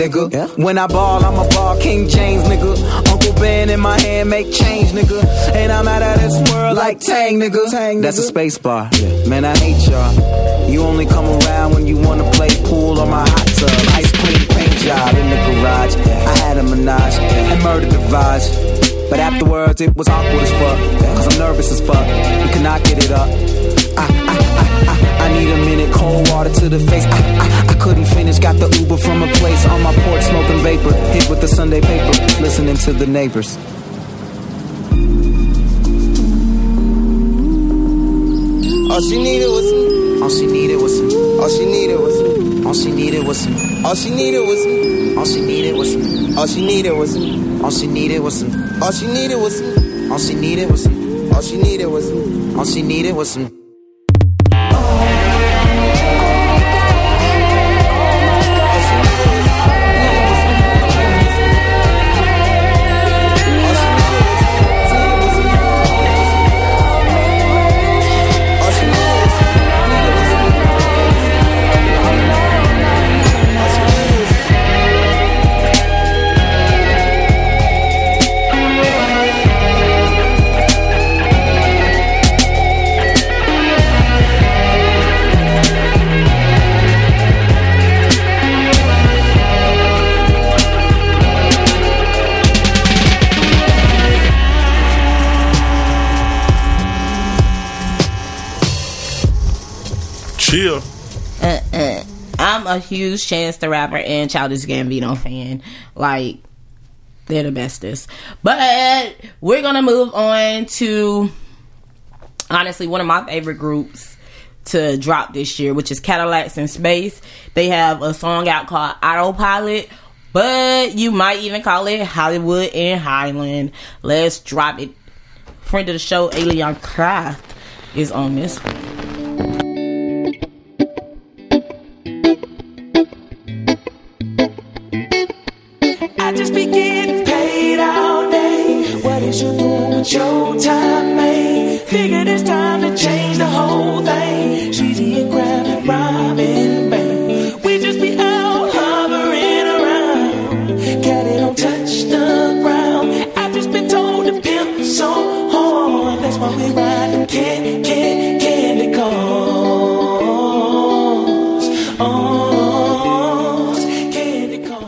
nigga. Yeah. When I ball, I'm a ball, King James, nigga. Uncle Ben in my hand, make change, nigga. And I'm out of this world like Tang, nigga. That's a space bar. Yeah. Man, I hate y'all. You only come around when you wanna play pool or my hot tub. Ice cream paint job in the garage. I had a menage and murdered the vibes. But afterwards it was awkward as fuck, cause I'm nervous as fuck. We could not get it up. I need a minute, cold water to the face. I couldn't finish, got the Uber from a place on my porch, smoking vapor, hit with the Sunday paper, listening to the neighbors. All she needed was some. All she needed was some. All she needed was some. All she needed was some. All she needed was some. All she needed was some. All she needed was some. All she needed was some. All she needed was some. All she needed was some. All she needed was some. All she needed was some. Chill. I'm a huge Chance the Rapper and Childish Gambino fan. Like, they're the bestest. But we're gonna move on to, honestly, one of my favorite groups to drop this year, which is Cadillacs in Space. They have a song out called Autopilot, but you might even call it Hollywood and Highland. Let's drop it. Friend of the show, Alien Craft, is on this one. I just be getting paid all day. What is you doing with your time, man? Figured it's time to change the whole thing. Sheezy and Crab and Robin, man. We just be out hovering around. Caddy don't touch the ground. I just been told to pimp so hard. That's why we ride them candy cars. Candy cars.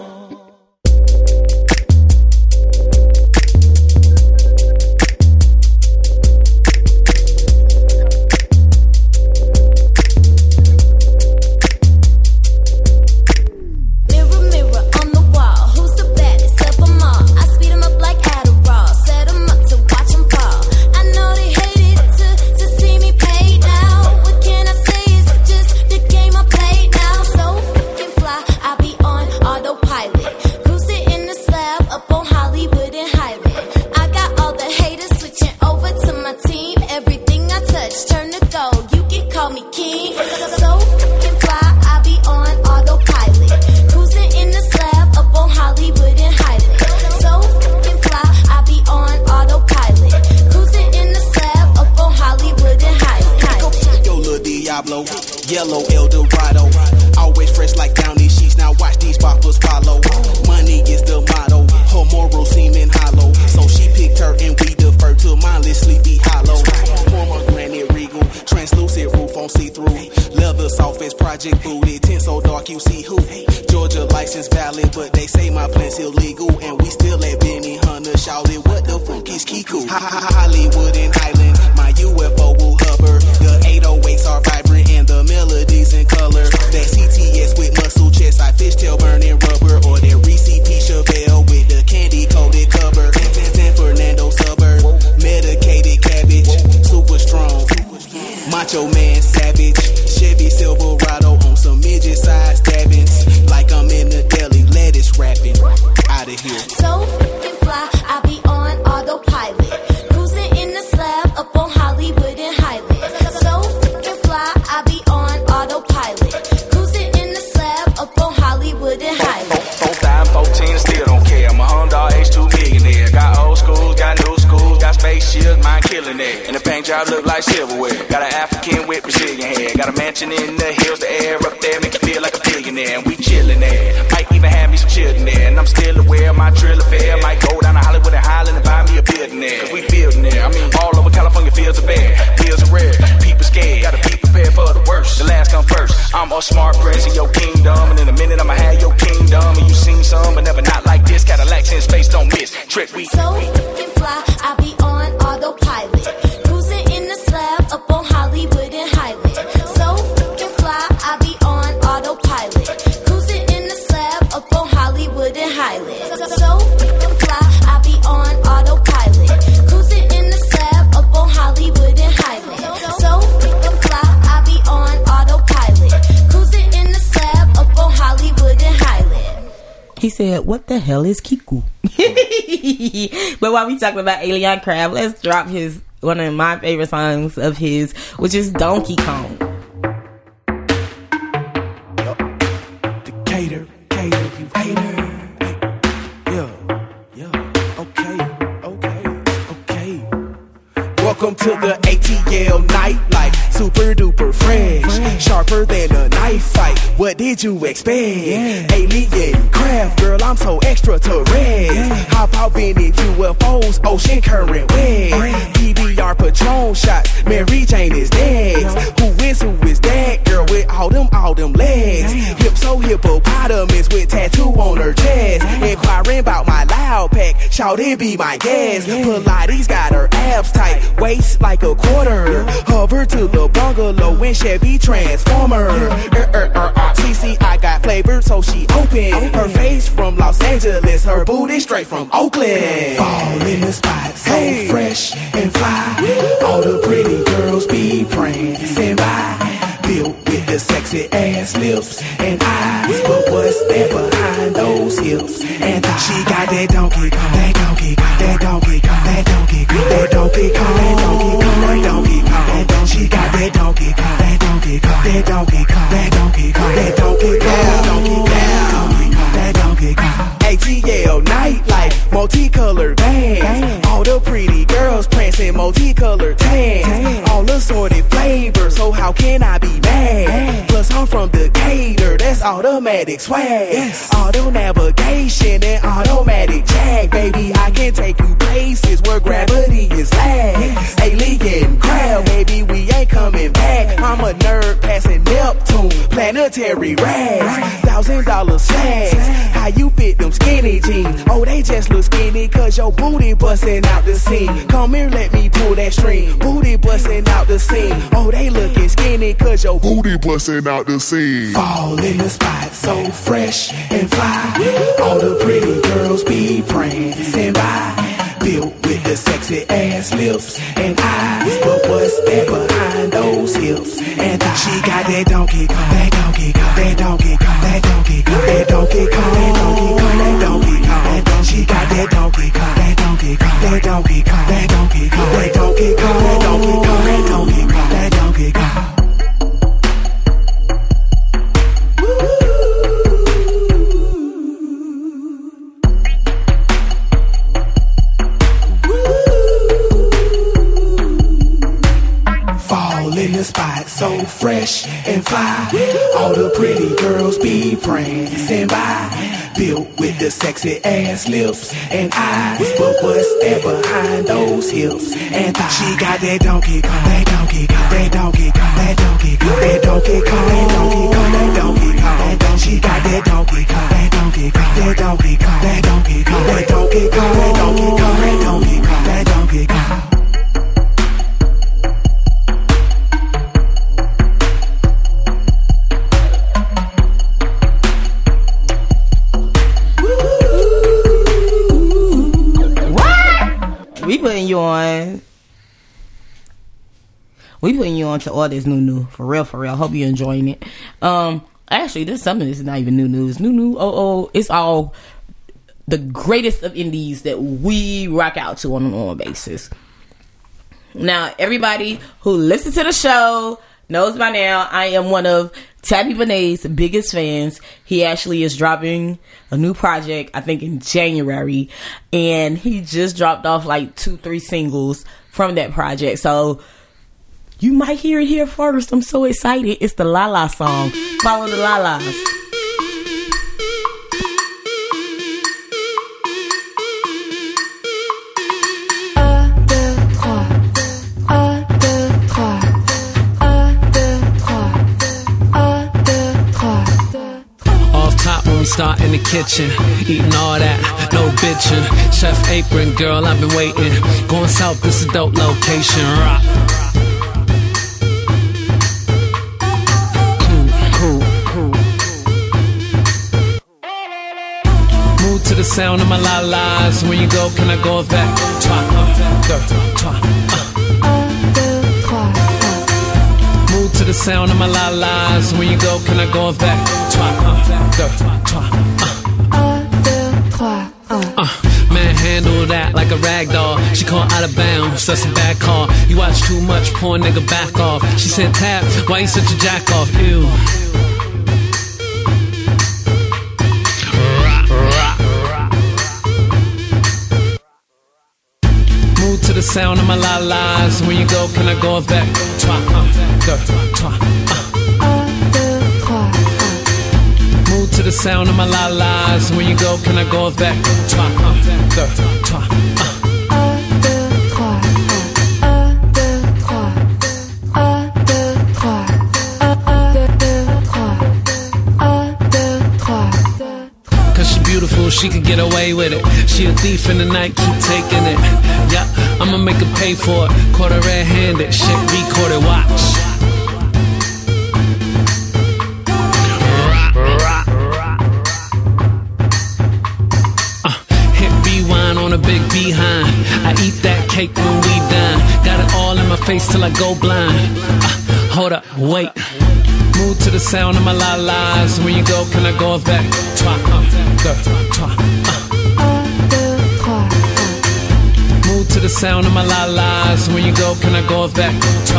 Yellow Eldorado, always fresh like Downy sheets. Now watch these boppers follow. Money is the motto, her morals seeming hollow. So she picked her and we defer to mindless sleepy hollow. Pomegranate regal, translucent roof on see-through. Leather soft as Project Booty, tin so dark you see who. Georgia license valid, but they say my plant's illegal. And we still at Benny Hunter, shouted, what the fuck is Kiku? Hollywood and Highland, my UFO will hover. The 808s are vibrant and the melodies in color. That CTS with muscle chest, I fishtail burning rubber. Or that Reese P. Chevelle with the candy coated cover. San Fernando suburb, medicated cabbage, super strong. Macho man savage, Chevy Silverado on some midget sized stabbings. Like I'm in the deli, lettuce wrapping. Out of here. So fucking fly, I be on autopilot. Cruising in the slab up on Hollywood and Highland. So fucking fly, I be on autopilot. Cruising in the slab up on Hollywood and Highland. 14, still don't care. I'm a Honda H2 millionaire. Got old schools, got new schools, got spaceships, mine killing it. And the paint job look like silverware. Got an African with Brazilian hair. Got a mansion in the hills, the air up there make you feel like a billionaire. And we chillin' there. Might even have me some children there. And I'm still aware of my trill affair. Might go down to Hollywood and Highland and buy me a building there. Cause we building there. I mean, all over California fields are bad. Bills are red. People scared. Gotta be prepared for the worst. The last come first. I'm a smart prince in your kingdom. And in a minute I'ma have your kingdom. And you seen some, but never not like this. Cadillacs in space, don't miss. Trick we. So fucking fly, I be on autopilot. Cruising in the slab up on Hollywood and Highland. So fucking fly, I be on autopilot. Cruising in the slab up on Hollywood and Highland. So fucking fly, I be on autopilot. Cruising in the slab up on Hollywood and Highland. So fucking fly, I be on autopilot. Cruising in the slab up on Hollywood and Highland. He said, what the hell is Kiku? But while we talking about Alien Crab, let's drop one of my favorite songs of his, which is Donkey Kong. Decatur, you hater. Okay. Welcome to the ATL nightlife. Super duper fresh, sharper than a knife fight. What did you expect? Alien craft, girl, I'm so extraterrestrial. Hop out Benny UFOs, ocean current waves. PBR Patron shots, Mary Jane is next. Who is that girl with all them legs? Hip so hippopotamus with tattoo on her chest. Inquiring about my loud pack, shout it be my guest. Pilates got her abs tight, waist like a quarter. Hover to the bungalow in Chevy Transformer. CC, I got flavor, so she open. Her face from Los Angeles, her booty straight from Oakland. Fall in the spot, so fresh and fly. All the pretty girls be prancing by. Built with the sexy ass lips and eyes, but what's that behind those hips and thighs? She got that donkey Kong, that donkey Kong, that donkey Kong, that donkey Kong, that donkey Kong, that donkey Kong, that donkey Kong, that donkey. She got that donkey Kong, that donkey Kong, that donkey Kong, that donkey Kong, that donkey Kong, that donkey Kong, that donkey Kong. ATL nightlife, multicolored bands. All the pretty girls prancing multicolored tans. All assorted flavors, so how can I be mad? Plus I'm from Decatur, that's automatic swag. Auto navigation and automatic jag. Baby, I can take you places where gravity is lag. Alien crab, baby, we ain't coming back. I'm a nerd passing Neptune, planetary rags. $1,000 slacks, how you fit them skinny jeans? Oh, they just look skinny cause your booty busting out the seam. Come here, let me pull that string. Booty busting out the seam. Oh, they looking skinny cause your booty busting out the seam. Fall in the spot, so fresh and fly. All the pretty girls be prancing by. Built with the sexy ass lips and eyes, but what's that behind those hips and thighs? She got that donkey Kong, that donkey Kong, that donkey Kong, that donkey Kong, that donkey Kong, that donkey Kong, that donkey Kong, that donkey. She got that donkey Kong, that donkey Kong, that donkey Kong, that donkey Kong, that donkey Kong, that donkey Kong, that donkey Kong, that donkey Kong. In the spot, so fresh and fly. All the pretty girls be prancing by. Built with the sexy ass lips and eyes, but what's that behind those hips and thighs? She got that donkey Kong, that donkey Kong, that donkey Kong, that donkey Kong, that donkey Kong, that donkey Kong, that donkey Kong, that donkey. She got that donkey Kong, that donkey Kong, that donkey Kong, that donkey Kong, that donkey Kong, that donkey Kong, that donkey Kong, that donkey Kong. We putting you on to all this new for real. Hope you're enjoying it. Actually, there's something that's not even new news. It's all the greatest of indies that we rock out to on a normal basis. Now, everybody who listens to the show knows by now I am one of Tabby Benet's biggest fans. He actually is dropping a new project, I think in January, and he just dropped off like 2-3 singles from that project. So you might hear it here first. I'm so excited. It's the La La song. Follow the La Las. Start in the kitchen, eating all that, no bitching. Chef apron, girl, I've been waiting. Going south, this is a dope location. Rock. Move to the sound of my la-las. When you go, can I go back? Move to the sound of my la-las. When you go, can I go back? Manhandle that like a rag doll. She called out of bounds, that's a bad call. You watch too much, poor nigga, back off. She said, Tap, why you such a jack off? Ew. Move to the sound of my la-las. When you go, can I go back? Move to the sound of my la-las. When you go, can I go back? Cause she beautiful, she could get away with it. She a thief in the night, keep taking it. Yeah, I'ma make her pay for it. Caught her red-handed, shit recorded, watch. On a big behind, I eat that cake when we dine. Got it all in my face till I go blind. Hold up, wait. Move to the sound of my la-las. When you go, can I go back? Move to the sound of my la-las. When you go, can I go back?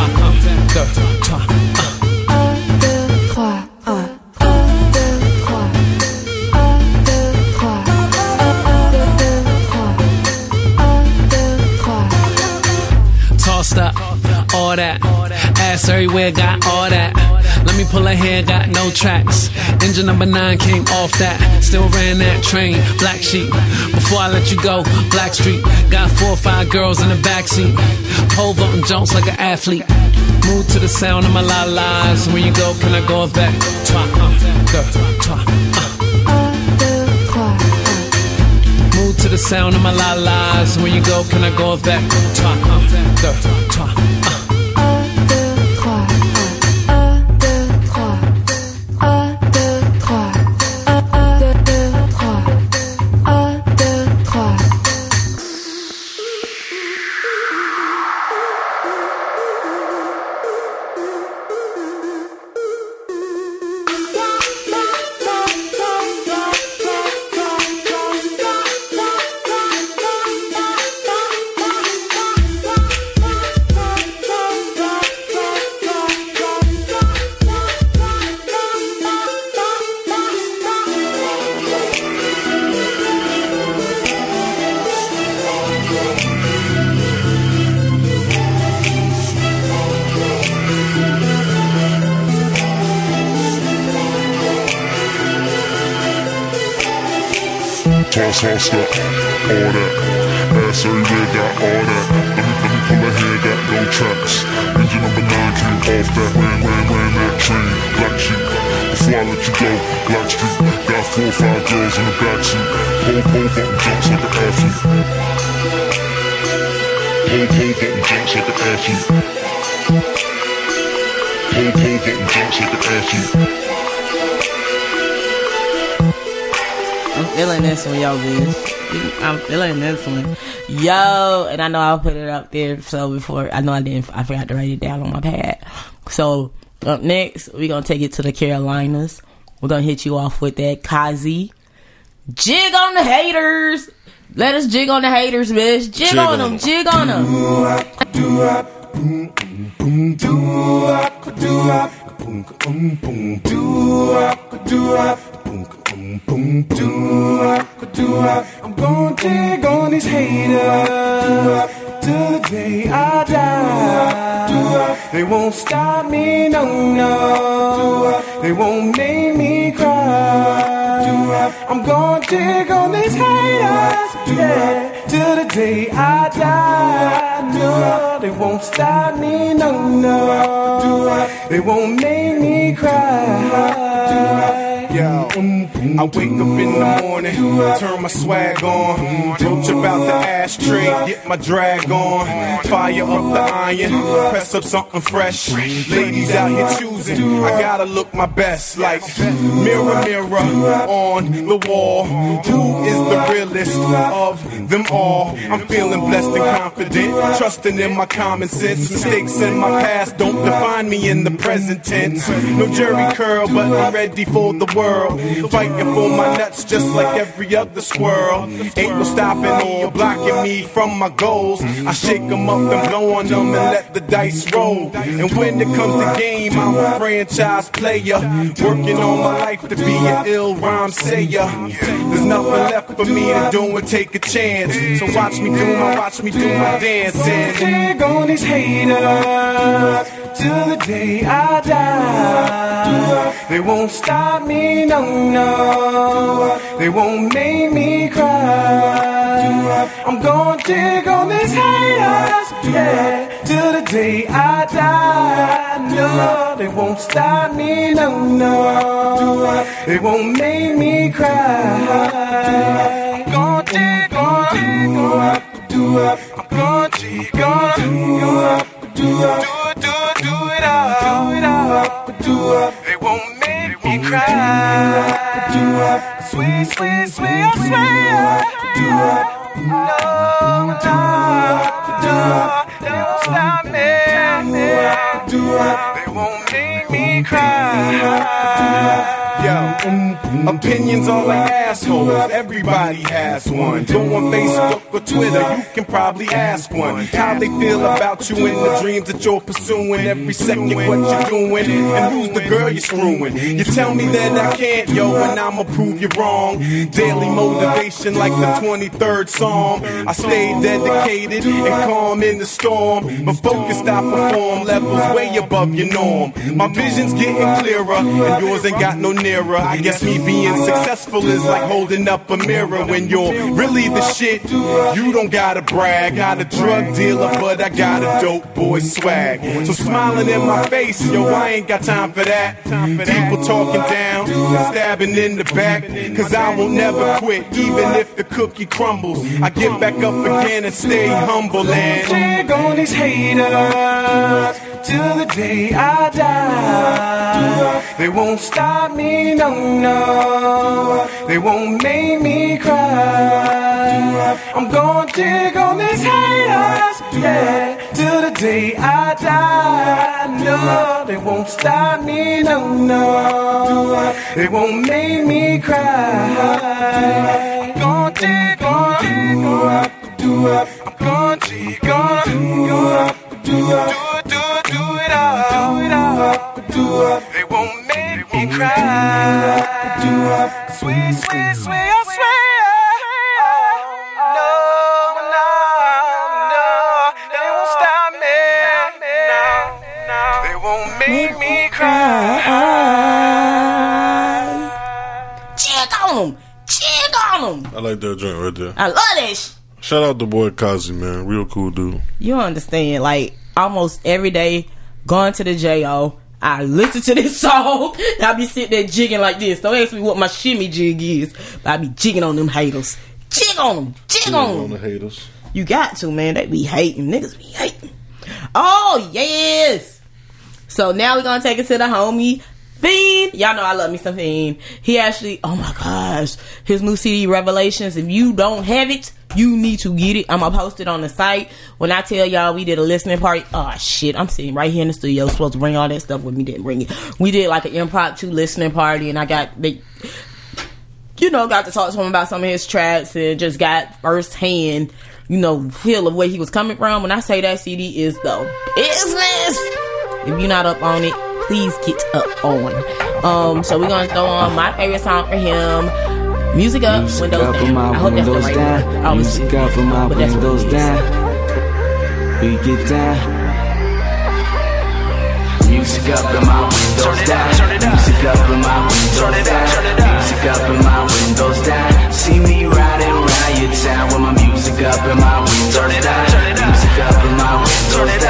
Stop, all that, ass everywhere, got all that. Let me pull her hair, got no tracks. Engine number 9 came off that. Still ran that train, black sheep. Before I let you go, Blackstreet. Got 4 or 5 girls in the backseat. Pole vaulting jumps like an athlete. Move to the sound of my la-las. When you go, can I go back? Move to the sound of my la-las. When you go, can I go back? Toss, all that. Ass everywhere, got all that. Let me pull her hair, got no tracks. Engine number 9 came off that. Ran that train, black sheep. Before I let you go, Blackstreet. Got 4 or 5 girls in the backseat. Pole vaulting jumps like an athlete. Pole vaulting jumps like an athlete. Pole vaulting jumps like an athlete. I'm feeling this one, yo, bitch. I'm feeling this one. Yo, and I know I'll put it up there. So before, I forgot to write it down on my pad. So up next, we're going to take it to the Carolinas. We're going to hit you off with that Kazi. Jig on the haters. Let us jig on the haters, bitch. Jig on them. Jig on them. I'm gon' dig on these haters till the day I die. They won't stop me, no. They won't make me cry. I'm gon' dig on these haters, yeah, till the day I die. they won't stop me, no. They won't make me cry. Yo, I wake up in the morning, turn my swag on, roach about the ashtray, get my drag on, fire up the iron, press up something fresh. Ladies out here choosing, I gotta look my best. Like mirror, mirror on the wall, who is the realest of them all? I'm feeling blessed and confident, trusting in my common sense. Mistakes in my past don't define me in the present tense. No jury curl, but I'm ready for the world. Fighting for my nuts just like every other squirrel. Ain't no stopping or blocking me from my goals. I shake them up and blow on them and let the dice roll. And when it comes to game, I'm a franchise player, working on my life to be an ill rhyme sayer. There's nothing left for me to do and take a chance. So watch me do my dance. And dig on these haters till the day I die. They won't stop me, no. They won't make me cry. I'm gonna dig on these haters, yeah, till the day I die. No, they won't stop me, no. They won't make me cry. I'm gonna dig on, I'm gonna dig on, do it all. They won't make me cry. Sweet, sweet, sweet, I swear. No, they won't stop me. They won't make me cry. Yo, opinions are like assholes, everybody has one. Go on Facebook or Twitter, you can probably ask one how they feel about you and the dreams that you're pursuing. Every second what you're doing, and who's the girl you're screwing. You tell me that I can't, yo, and I'ma prove you wrong. Daily motivation like the 23rd Psalm. I stay dedicated and calm in the storm, but focused I perform levels way above your norm. My vision's getting clearer, and yours ain't got no nearer. I guess me being successful is like holding up a mirror. When you're really the shit, you don't gotta brag. Not a drug dealer, but I got a dope boy swag. So smiling in my face, yo, I ain't got time for that. People talking down, stabbing in the back, cause I will never quit, even if the cookie crumbles. I get back up again and stay humble and dig on these haters till the day I die. They won't stop me, no. They won't make me cry. I'm gonna dig on these haters, yeah, till the day I die. No, they won't stop me, no. They won't make me cry. I'm gonna dig on, I'm gonna dig on, do it all. They won't make me cry. Sweet, sweet, sweet, I swear. No, they won't stop me. No, they won't make me cry. Check on them. I like that joint right there. I love this. Shout out the boy Kazi, man. Real cool dude. You understand, like, almost every day going to the J.O., I listen to this song, I be sitting there jigging like this. Don't ask me what my shimmy jig is, but I be jigging on them haters. Jig on them. On the haters. You got to, man. They be hating. Niggas be hating. Oh, yes. So now we're going to take it to the homie Fiend. Y'all know I love me some Fiend. He actually, oh my gosh, his new CD, Revelations. If you don't have it, you need to get it. I'm going to post it on the site. When I tell y'all we did a listening party, oh shit, I'm sitting right here in the studio. Supposed to bring all that stuff with me, didn't bring it. We did like an impromptu listening party, and I got to talk to him about some of his tracks and just got firsthand, feel of where he was coming from. When I say that CD is the business, if you're not up on it, please get up on. So we're going to throw on my favorite song for him, Music Up, Music Windows up Down. I hope that's the right one. Music up for my windows down. We get down. Music up in my windows down. Music up in my windows down. Music up in my windows down. See me riding around your town with my music up in my windows down. Music up in my windows down.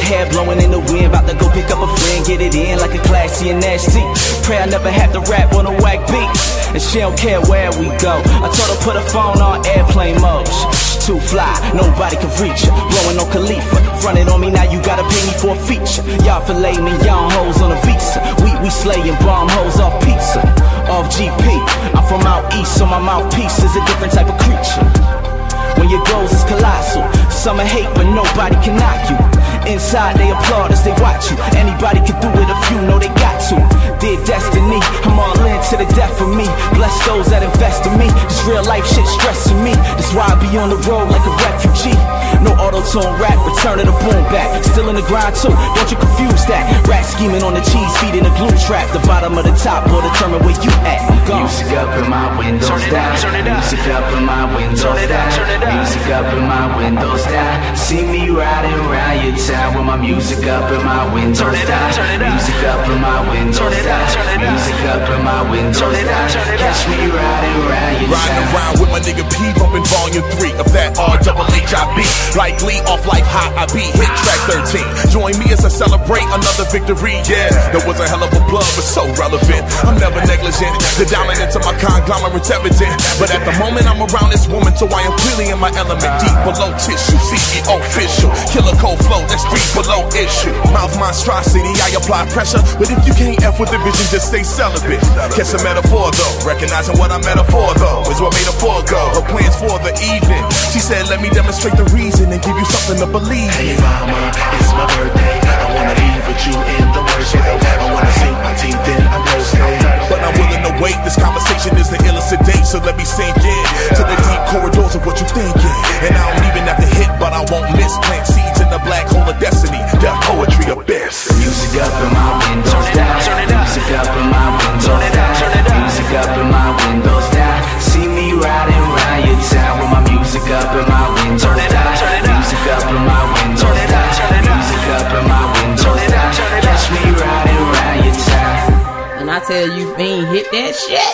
hair blowing in the wind, about to go pick up a friend, get it in like a classy and nasty. Pray I never have to rap on a whack beat, and she don't care where we go. I told her put her phone on airplane mode. She's too fly, nobody can reach her. Blowing on Khalifa, fronted on me, now you gotta pay me for a feature. Y'all filleting and y'all hoes on a visa. We slaying bomb hoes off pizza, off GP. I'm from out east, so my mouthpiece is a different type of creature. When your goals is colossal, some hate but nobody can knock you. Inside they applaud as they watch you. Anybody can do it if you know they got to. Dear destiny, I'm all in to the death for me. Bless those that invest in me. This real life shit stressing me. That's why I be on the road like a refugee. No auto-tune rap, return of the boom back. Still in the grind too, don't you confuse that. Rat scheming on the cheese, feeding a glue trap. The bottom of the top will determine where you at. Go. Music up in my windows down. Music up in my windows down. Music up in my windows down. See me riding around your town with my music up in my windows down. Music up in my windows down. Music up in my windows down. Catch me riding around your town. Riding around with my nigga P, bumping volume 3 of that RHHIB. Like Lee off Life Hot, I beat hit track 13. Join me as I celebrate another victory. Yeah, that was a hell of a plug, but so relevant. I'm never negligent. The dominance of my conglomerate's evident. But at the moment I'm around this woman, so I am clearly in my element. Deep below tissue, CEO official. Killer cold flow, that's 3 below issue. Mouth monstrosity, I apply pressure. But if you can't F with the vision, just stay celibate. Catch a metaphor though, recognizing what I'm metaphor though is what made her forego her plans for the evening. She said, let me demonstrate the reason and give you something to believe. Hey mama, it's my birthday. I wanna leave with you in the worst way. I wanna sink my teeth in a birthday. But I'm willing to wait. This conversation is the illicit date, so let me sink in to the deep corridors of what you thinking. And I don't even have to hit, but I won't miss. Plant seeds in the black hole of destiny. The poetry abyss. Music up in my windows down. Music up in my windows down. Music up in my windows down. See me riding around your town with my music up in my windows down. Music up in my windows down. Music up in my windows down. Catch me riding around your town. And I tell you, if he ain't hit that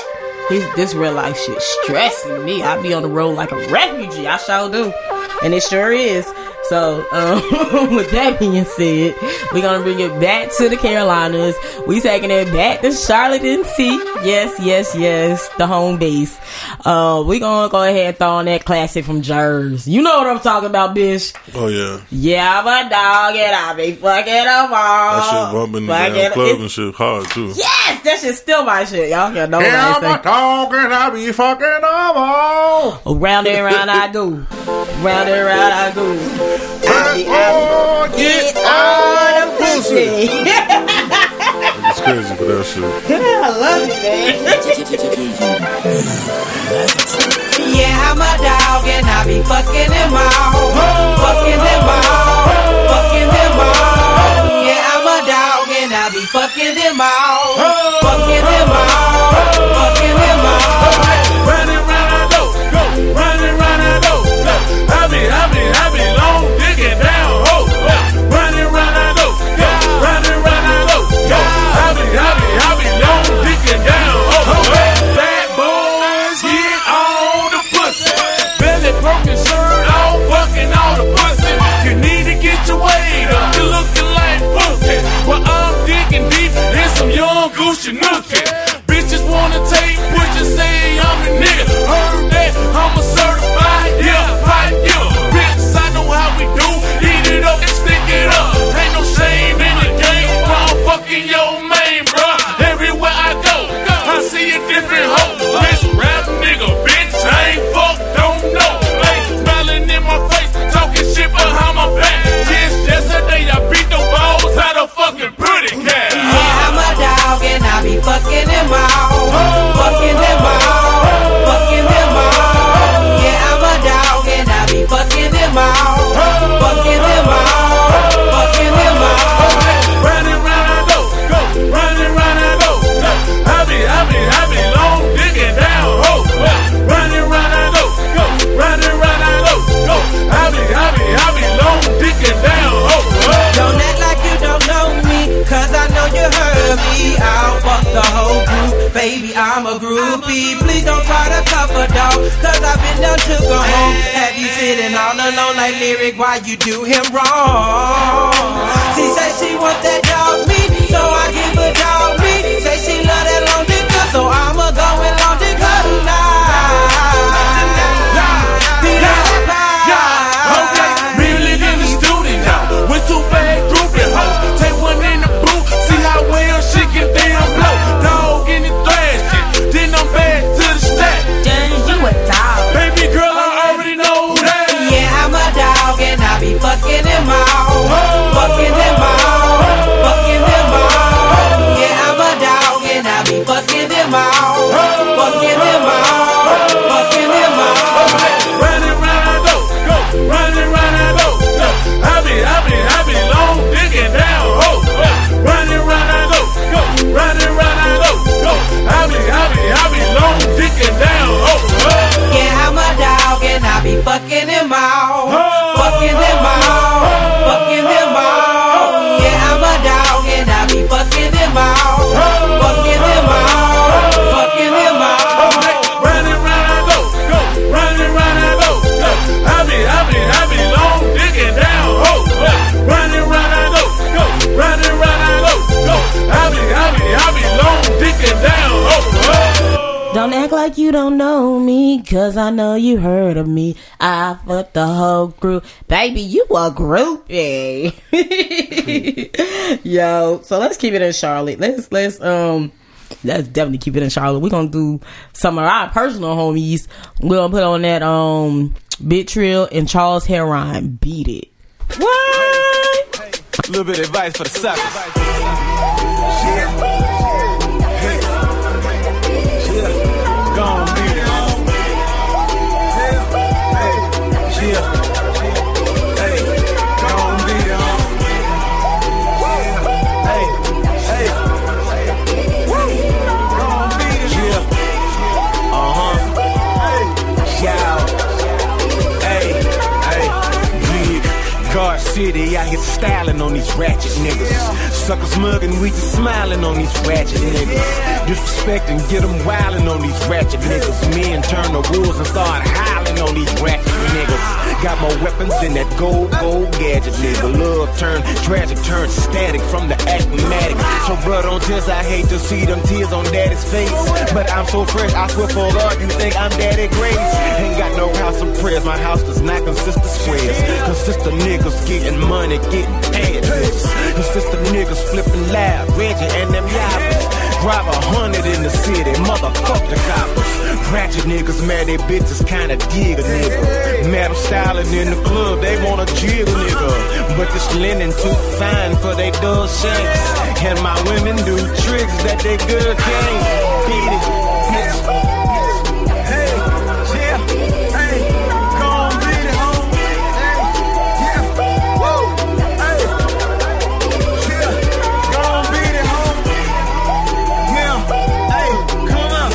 shit, this real life shit stressing me. I be on the road like a refugee. I sure do. And it sure is. So, with that being said, we're gonna bring it back to the Carolinas. We taking it back to Charlotte, NC. Yes, the home base. We gonna go ahead and throw on that classic from Jers. You know what I'm talking about, bitch. Oh, yeah. Yeah, I'm a dog and I be fucking them all. That shit bumping in the damn club and shit hard, too. Yes, that shit's still my shit. Y'all can't know what yeah, I say. I'm a dog and I be fucking them all. Round and round I go. Round and round I go. Get all the pussy. It's crazy for that shit. I love it, man. Yeah, I'm a dog and I be fucking them all. Fucking them all. Fucking them all. Yeah, I'm a dog and I be fucking them all. Fucking them all. Fucking them all. Running round I go. Running round I go. I be long digging down. Running round I go. Running round I go. I be long digging down. Bad boys get all the pussy. Belly broken shirt off, fucking all the pussy. You need to get your weight up. You're looking like Pookie. Well, I'm digging deep in some young Gucci nookie. Bitches wanna take pictures, say I'm a nigga. Heard that I'm a certified, pipe giver. Bitch, I know how we do. Eat it up and stick it up. Ain't no shame in the game. I'm fucking your main, bruh. Everywhere I go, I see a different hoe. Bitch, rap nigga, bitch, I ain't fuck, don't know. Like smiling in my face, talking shit behind my back. Just yesterday I beat the balls out of fucking pretty cat. Yeah, I'm a dog and I be fucking them all. Fucking them all. Fucking them all. Yeah, I'm a dog and I be fucking them all. Fucking them all. Fucking them all. Running round I go. Running round I go. I be long digging down. Running round I go. Running round I go. I be long digging down. Don't act like you don't know me, cause I know you heard me. I'll fuck the whole group, baby, I'm a groupie. Please don't try to cover dog, cause I've been done to go home. Have you sitting all alone like Lyric while you do him wrong? Say she want that dog meat, so I give her dog meat. Say she love that long dick, so I'ma go and long dick her tonight. Okay, really in the studio with two bad groupie hoes. Take one in the booth, see how well she can damn blow. Dog in the thrash shit, then I'm back to the stack. James, you a dog. Baby girl, I already know that. Yeah, I'm a dog and I be fucking him out. Fucking him out. Fucking him out. Yeah, I'm a dog and I be fucking him out. Fucking him out. Fucking him out. Running round I go, go. Running round I go, go. I be long digging down, oh. Running round I go, go. Running round I go, go. I be long digging down, oh. Yeah, I'm a dog and I be fucking him out. Fucking him out. Fucking him out. Yeah, I'm a dog and I be fucking him out. Fucking him out. Fucking him out. Running round I go, go. Running round I go, go. I be long digging down, oh. Running round I go, go. Running round I go, go. I be long digging down, oh. Don't act like you don't know me, cause I know you heard of me. I fucked the whole group. Baby, you a groupie. Yo, so let's keep it in Charlotte. Let's definitely keep it in Charlotte. We're gonna do some of our personal homies. We're gonna put on that Big Trill and Charles Heron. Beat it. What? A little bit of advice for the suckers. Gon' beat it. Hey, gon' beat it. Hey, gon' beat it. Shout. Hey, big Guard City out here styling on these ratchet niggas. Suckers mugging, we just smiling on these ratchet niggas. Disrespecting, get them wildin' on these ratchet niggas. Men turn the wolves and start howling on these ratchet niggas. Got more weapons than that gold gadget nigga. Love turned tragic, turned static from the acmatic. So bro, don't test, I hate to see them tears on daddy's face. But I'm so fresh, I swear for God, you think I'm daddy Grace. Ain't got no house of prayers, my house does not consist of squares. Consist of niggas getting money, getting paid. Consist of niggas flipping loud, Reggie and them yappers. Drive 100 in the city, motherfuck the coppers. Ratchet niggas mad, they bitches kinda dig a nigga. Mad I'm styling in the club, they wanna jig a nigga. But this linen too fine for they dull shanks. And my women do tricks that they good can't. Beat it, bitch. Hey, yeah, hey, gon' beat it, home. Yeah, woo, hey, yeah, gon' beat it, home. Yeah, hey, come on.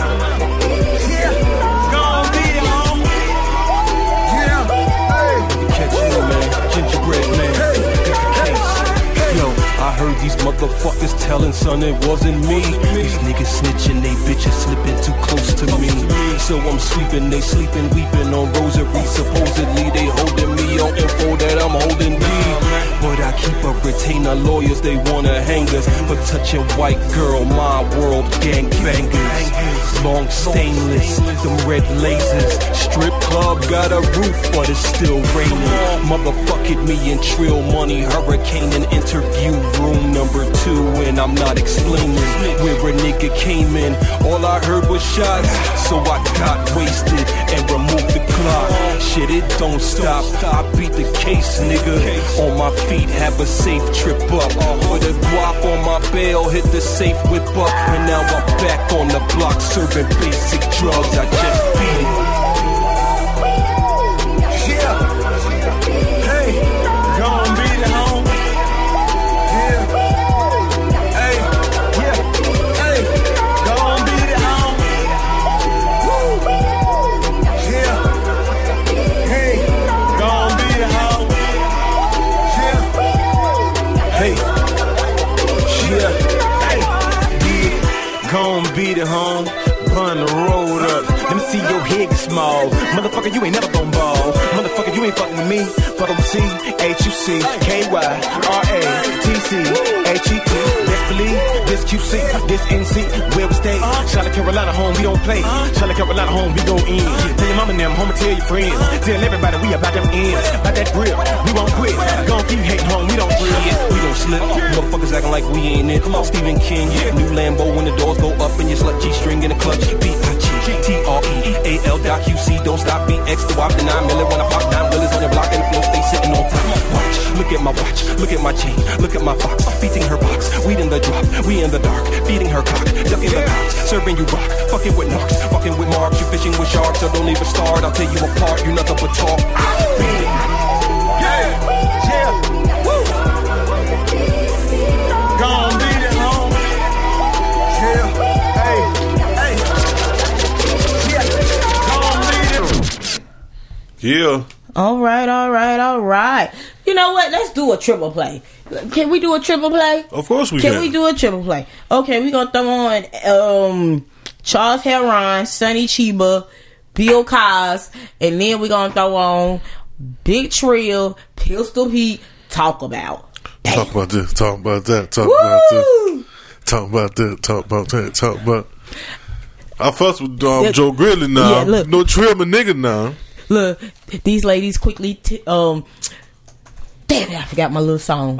Yeah, gon' beat it, home. Yeah, hey. Catch you, man. Gingerbread man. Get the case. Yo, I heard these motherfuckers telling son it wasn't me. These niggas snitching, they bitches slipping too close to me. So I'm sleeping, they sleeping, weeping on rosary. Supposedly they holding me on info that I'm holding me. But I keep a retainer, lawyers they wanna hang us for touching white girl, my world gangbangers. Long stainless, them red lasers. Strip club got a roof, but it's still raining. Motherfucking me and Trill Money, hurricane in interview room number 2, and I'm not explaining where a nigga came in. All I heard was shots, so I got wasted and removed the clock. Shit, it don't stop. I beat the case, nigga. On my feet, have a safe trip up. With a guap on my bail, hit the safe whip up, and now I'm back on the block serving basic drugs. I just beat it. Yeah. Hey, gon' beat it home. Yeah. Hey, yeah. Hey, gon' beat it home. Woo. Yeah. Hey, gon' beat it home. Yeah. Hey. Yeah. Hey. Yeah. Gon' beat it home. Bun the road up. Let me see your head big small. Motherfucker, you ain't never gon' ball. Motherfucker, you ain't fucking with me. Fuck with C-H-U-C, K-Y-R-A-T-C, H-E-T. Best believe, this QC, this NC, where we stay. Charlotte, Carolina, home, we don't play. Charlotte, Carolina, home, we go in. Tell your mama and them, home, tell your friends. Tell everybody we about them ends. About that grip, we won't quit. Gon' keep hating home, we don't grill. We don't slip. Motherfuckers acting like we ain't it. Come on, Stephen King. New Lambo when the doors go up and your slut G-string in the clutch. B-I-G-T-R-E-A-L.QC. Don't stop, B-X to WAP the 9 million when I pop 9 willies on the block and the floor stay sitting on top. Watch, look at my watch, look at my chain, look at my fox. Feeding her box, weed in the drop, we in the dark. Feeding her cock, ducking the box, serving you rock. Fucking with knocks, fucking with marks. You fishing with sharks, so don't even start. I'll tear you apart, you nothing but talk. Yeah, woo. Gone beat it home. Yeah, hey. Yeah, gone beat it. Yeah. All right. You know what? Let's do a triple play. Can we do a triple play? Of course we can. Can we do a triple play? Okay, we're going to throw on Charles Heron, Sonny Chiba, Bill Cos, and then we're going to throw on Big Trill, Pistol Pete, Talk About. Talk about this, talk about that, talk Woo! about this. Talk about that, talk about that, talk about... I fuss with Joe Gridley now. Yeah, look. No Trill, my nigga now. Look, these ladies quickly... damn it, I forgot my little song.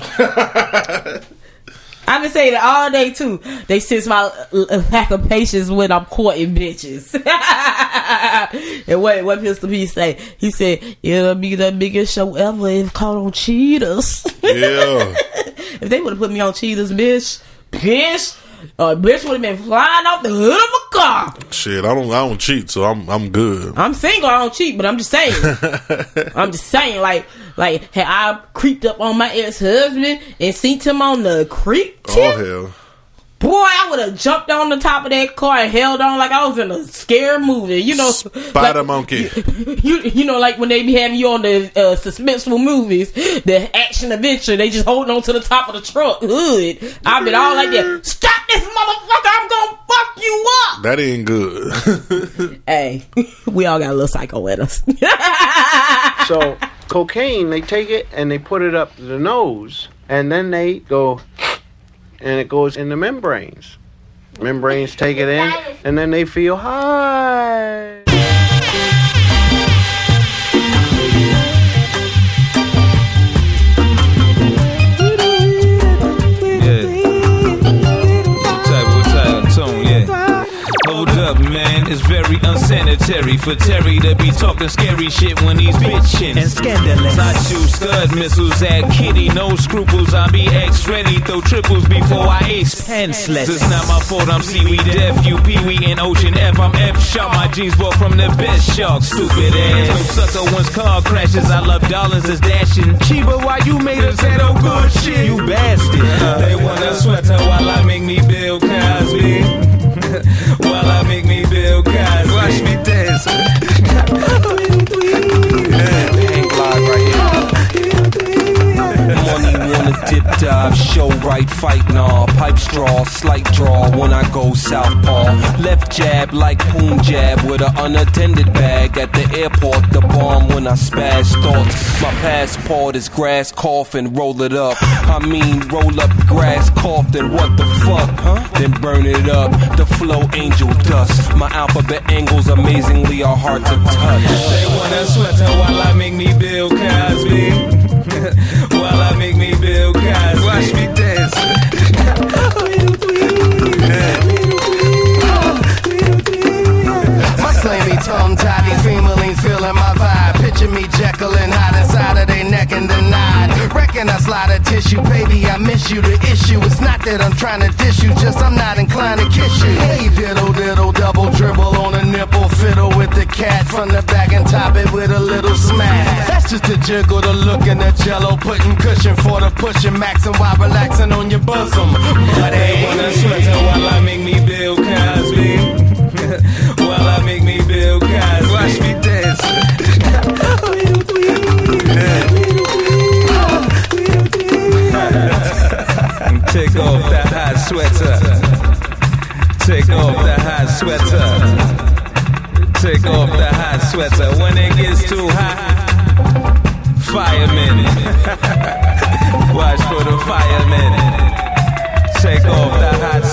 I've been saying it all day, too. They sense my lack of patience when I'm courting bitches. And what Pistol P say? He said, it'll be the biggest show ever if caught on Cheetahs. Yeah. If they would have put me on Cheetahs, bitch, bitch would have been flying off the hood of a car. Shit, I don't cheat, so I'm good. I'm single, I don't cheat, but I'm just saying. like had I creeped up on my ex-husband and seen him on the creep tip, oh hell, boy, I would have jumped on the top of that car and held on like I was in a scary movie. You know, Spider like, Monkey. You know, like when they be having you on the suspenseful movies, the action adventure, they just holding on to the top of the truck hood. I've been all like that. Stop this motherfucker! I'm gonna fuck you up. That ain't good. Hey, we all got a little psycho in us. So cocaine, they take it and they put it up the nose, and then they go, and it goes in the membranes. Membranes take it in, and then they feel high. Hold up, man, it's very unsanitary for Terry to be talking scary shit when he's bitching. And scandalous. I shoot scud missiles at Kitty, no scruples. I be X-ready, throw triples before I ace pantsless. It's not my fault, I'm seaweed F, you Pee-wee and Ocean F. I'm F-sharp, my jeans bought from the best shark. Stupid ass. No sucker once car crashes, I love dollars as dashing. Chiba, why you made us that old good shit? You bastard. They wanna sweater while I make me Bill Cosby. While I make me Bill Cosby. Watch me dance. Ain't live right here. Money wanna dip dive, show right, fight nah. Pipe straw, slight draw when I go southpaw. Left jab like poom jab with an unattended bag at the airport. The bomb when I spaz thoughts. My passport is grass coffin, roll it up. I mean roll up grass coffin, what the fuck, huh? Then burn it up, the flow angel dust. My alphabet angles amazingly are hard to touch. They wanna sweater while I make me Bill Cosby. While I make me Bill Cosby. Watch me dance. My slimy tongue tied, these femalines feeling my vibe. Picture me Jekyll and Hyde inside of their neck and denied. Reckon I slide a tissue, baby, I miss you. The issue, it's not that I'm trying to dish you, just I'm not inclined to kiss you. Hey diddle diddle, double dribble on a nipple, fiddle with the cat from the back and top it with a little smack. That's just a jiggle, the look in the jello, putting cushion for the pushing, maxing while relaxing on your bosom. But they wanna sweater while I make me Bill Cosby. While I make me Bill Cosby. Watch me dance. Take off that hot sweater. Take off that hot sweater. Take off the hot sweater when it gets too hot. Fireman. Watch for the fireman. Take off the hot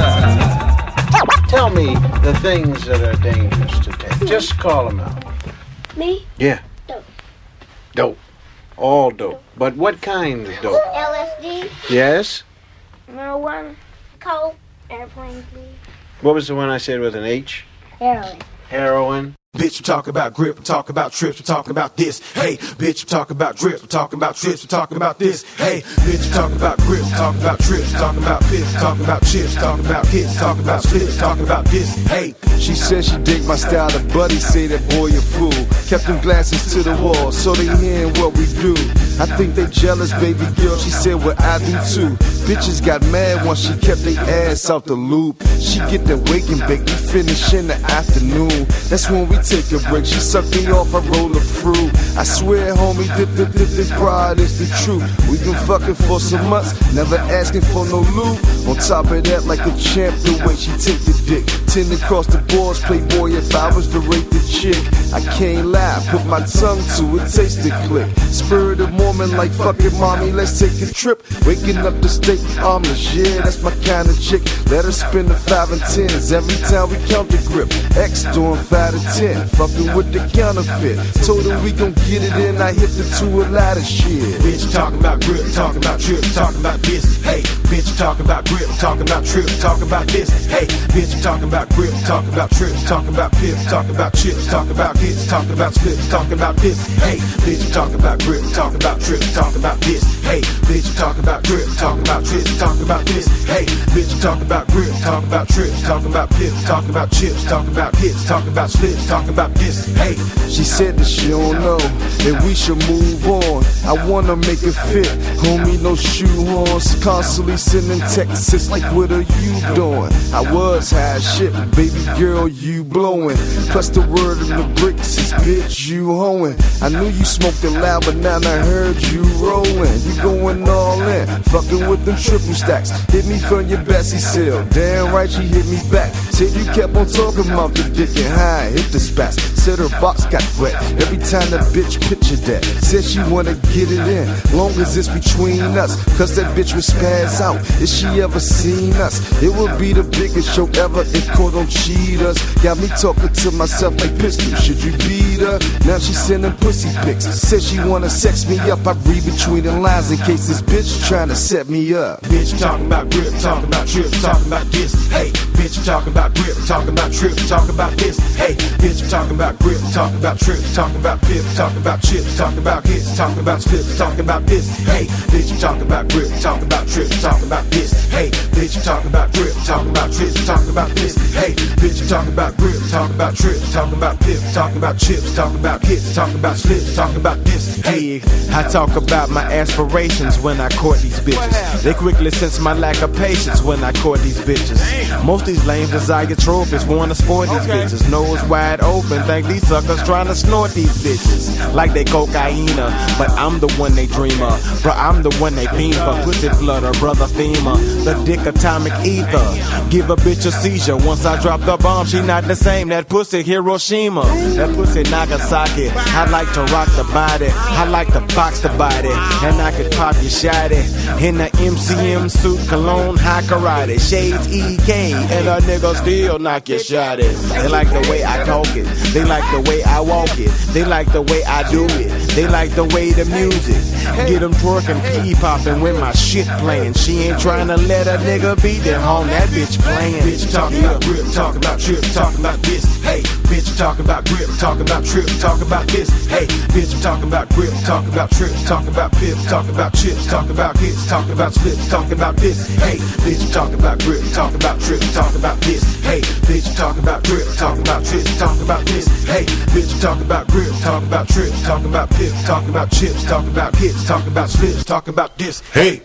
sweater. Tell me the things that are dangerous to take. Just call them out. Me? Yeah. Dope. Dope. All dope. But what kind of dope? LSD. Yes? Marijuana. Coke. Airplane. What was the one I said with an H? Heroin. Heroin. Bitch, we talk about grip, we talk about trips, we talk about this. Hey, bitch, we talk about drip, we talk about trips, we talk about this. Hey, bitch, we talk about grip, we talk about trips, talk about pips, talk about chips, talk about hits, talk about slips, talk about this. Hey, she said she dig my style. The buddy say that boy a fool. Kept them glasses to the wall, so they hearing what we do. I think they jealous, baby girl. She said what I do too. Bitches got mad once she kept their ass out the loop. She get that wake and bake, we finish in the afternoon. That's when we take a break. She sucked me off, I roll the fruit. I swear, homie, this bride is the truth. We been fucking for some months, never asking for no loot. On top of that, like a champ, the way she take the dick. 10 across the boards, playboy, if I was to rate the chick. I can't lie, put my tongue to it, taste the click. Spirit of Mormon, like fucking mommy, let's take a trip. Waking up the steak omelets, yeah, that's my kind of chick. Let her spin the 5 and 10s every time we count the grip. X doing 5 to 10, fucking with the counterfeit. Told her we gon' get it in, I hit the 2 a lot of shit. bitch, talking about grip, talking about trips, talking about this. Hey, bitch, talking about grip, talking about trips, talking about this. Hey, bitch, talking about grip, talking about trips, talking about pips, talking about chips, talking about hits, talking about slips, talking about this. Hey, bitch, talking about grip, talking about trips, talking about this. Hey, bitch, talking about grip, talking about trips, talking about this. Hey, bitch, talking about grip, talking about trips, talking about pips, talking about chips, talking about hits, talking about slips, talking about this. Hey, she said that she don't know that we should move on. I wanna make it fit, homie, no shoehorns. Constantly sending texts like, what are you doing? I was high as shit, baby girl, you blowing. Plus the word of the bricks is, bitch, you hoeing. I knew you smoked it loud, but now I heard you rolling. You going all in, fucking with them triple stacks. Hit me from your Bessie seal, damn right she hit me back. Said you kept on talking about the dick and high, hit the spats. Said her box got wet every time that bitch pictured that. Said she wanna get it in, long as it's between us. Cause that bitch would spaz out if she ever seen us. It would be the biggest show ever if Cole don't cheat us. Got me talking to myself like, pistol, should you beat her? Now she sending pussy pics. Said she wanna sex me up. I read between the lines in case this bitch trying to set me up. Bitch, talking about grip, talking about trips, talking about this. Hey, bitch, talking about grip, talking about trips, talking about this. Hey, bitch, talking about grip, talking about trips, talking about pips, talking about chips, talking about hits, talking about slips, talking about this. Hey, bitch, talking about grip, talking about trips, talking about this. Hey, bitch, talking about grip, talking about trips, talking about this. Hey, bitch, talking about grip, talking about trips, talking about pips, talking about chips, talking about hits, talking about slips, talking about this. Hey, I talk about my aspirations when I court these bitches. They quickly sense my lack of patience when I court these bitches. Most these lames desire trophies, wanna sport these bitches. Nose wide open, think these suckers trying to snort these bitches like they cocaina, but I'm the one they dream of. Bro, I'm the one they beam for. Pussy flutter, brother FEMA, the dick atomic ether. Give a bitch a seizure. Once I drop the bomb, she not the same. That pussy Hiroshima, that pussy Nagasaki. I like to rock the body, I like to box the body, and I could pop your shotty in the MCM suit, cologne, high karate, shades EK, and a nigga still knock your shotty. They like the way I talk it, they like the way I walk it, they like the way I do it, they like the way the music. Get them twerking, pee-popping with my shit playing. She ain't trying to let a nigga beat them home, that bitch playing. Bitch talking about grip, talking about trips, talking about this. Hey, bitch talking about grip, talking about trips, talking about this. Hey, bitch talking about grip, talking about trips, talking about pips, talking about chips, talking about hits, talking about slips, talking about this. Hey, bitch talking about grip, talking about trips, talking about this. Hey, bitch talking about grip, talking about trips, talking about this. Hey, bitch talking about grip, talking about trips, talking about pips, talking about chips, talking about hits, talking about slips, talking about this. Hey,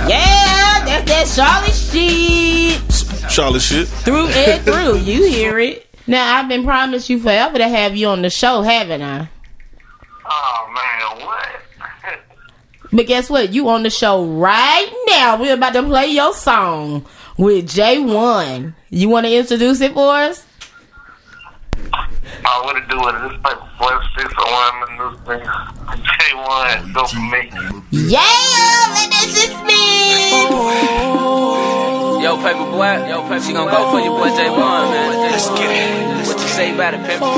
yeah, that's that Charlotte shit. Charlotte shit. Through and through, you hear it. Now I've been promised you forever to have you on the show, haven't I? Oh man, what? But guess what? You on the show right now. We're about to play your song with J1. You want to introduce it for us? What it do with it? This paper boy 601 and this thing. J1, go for me. Yeah, this is me. Yo, paper boy, she gon' go for you, boy J1, man. Let's get it. What you say about it, Pimp?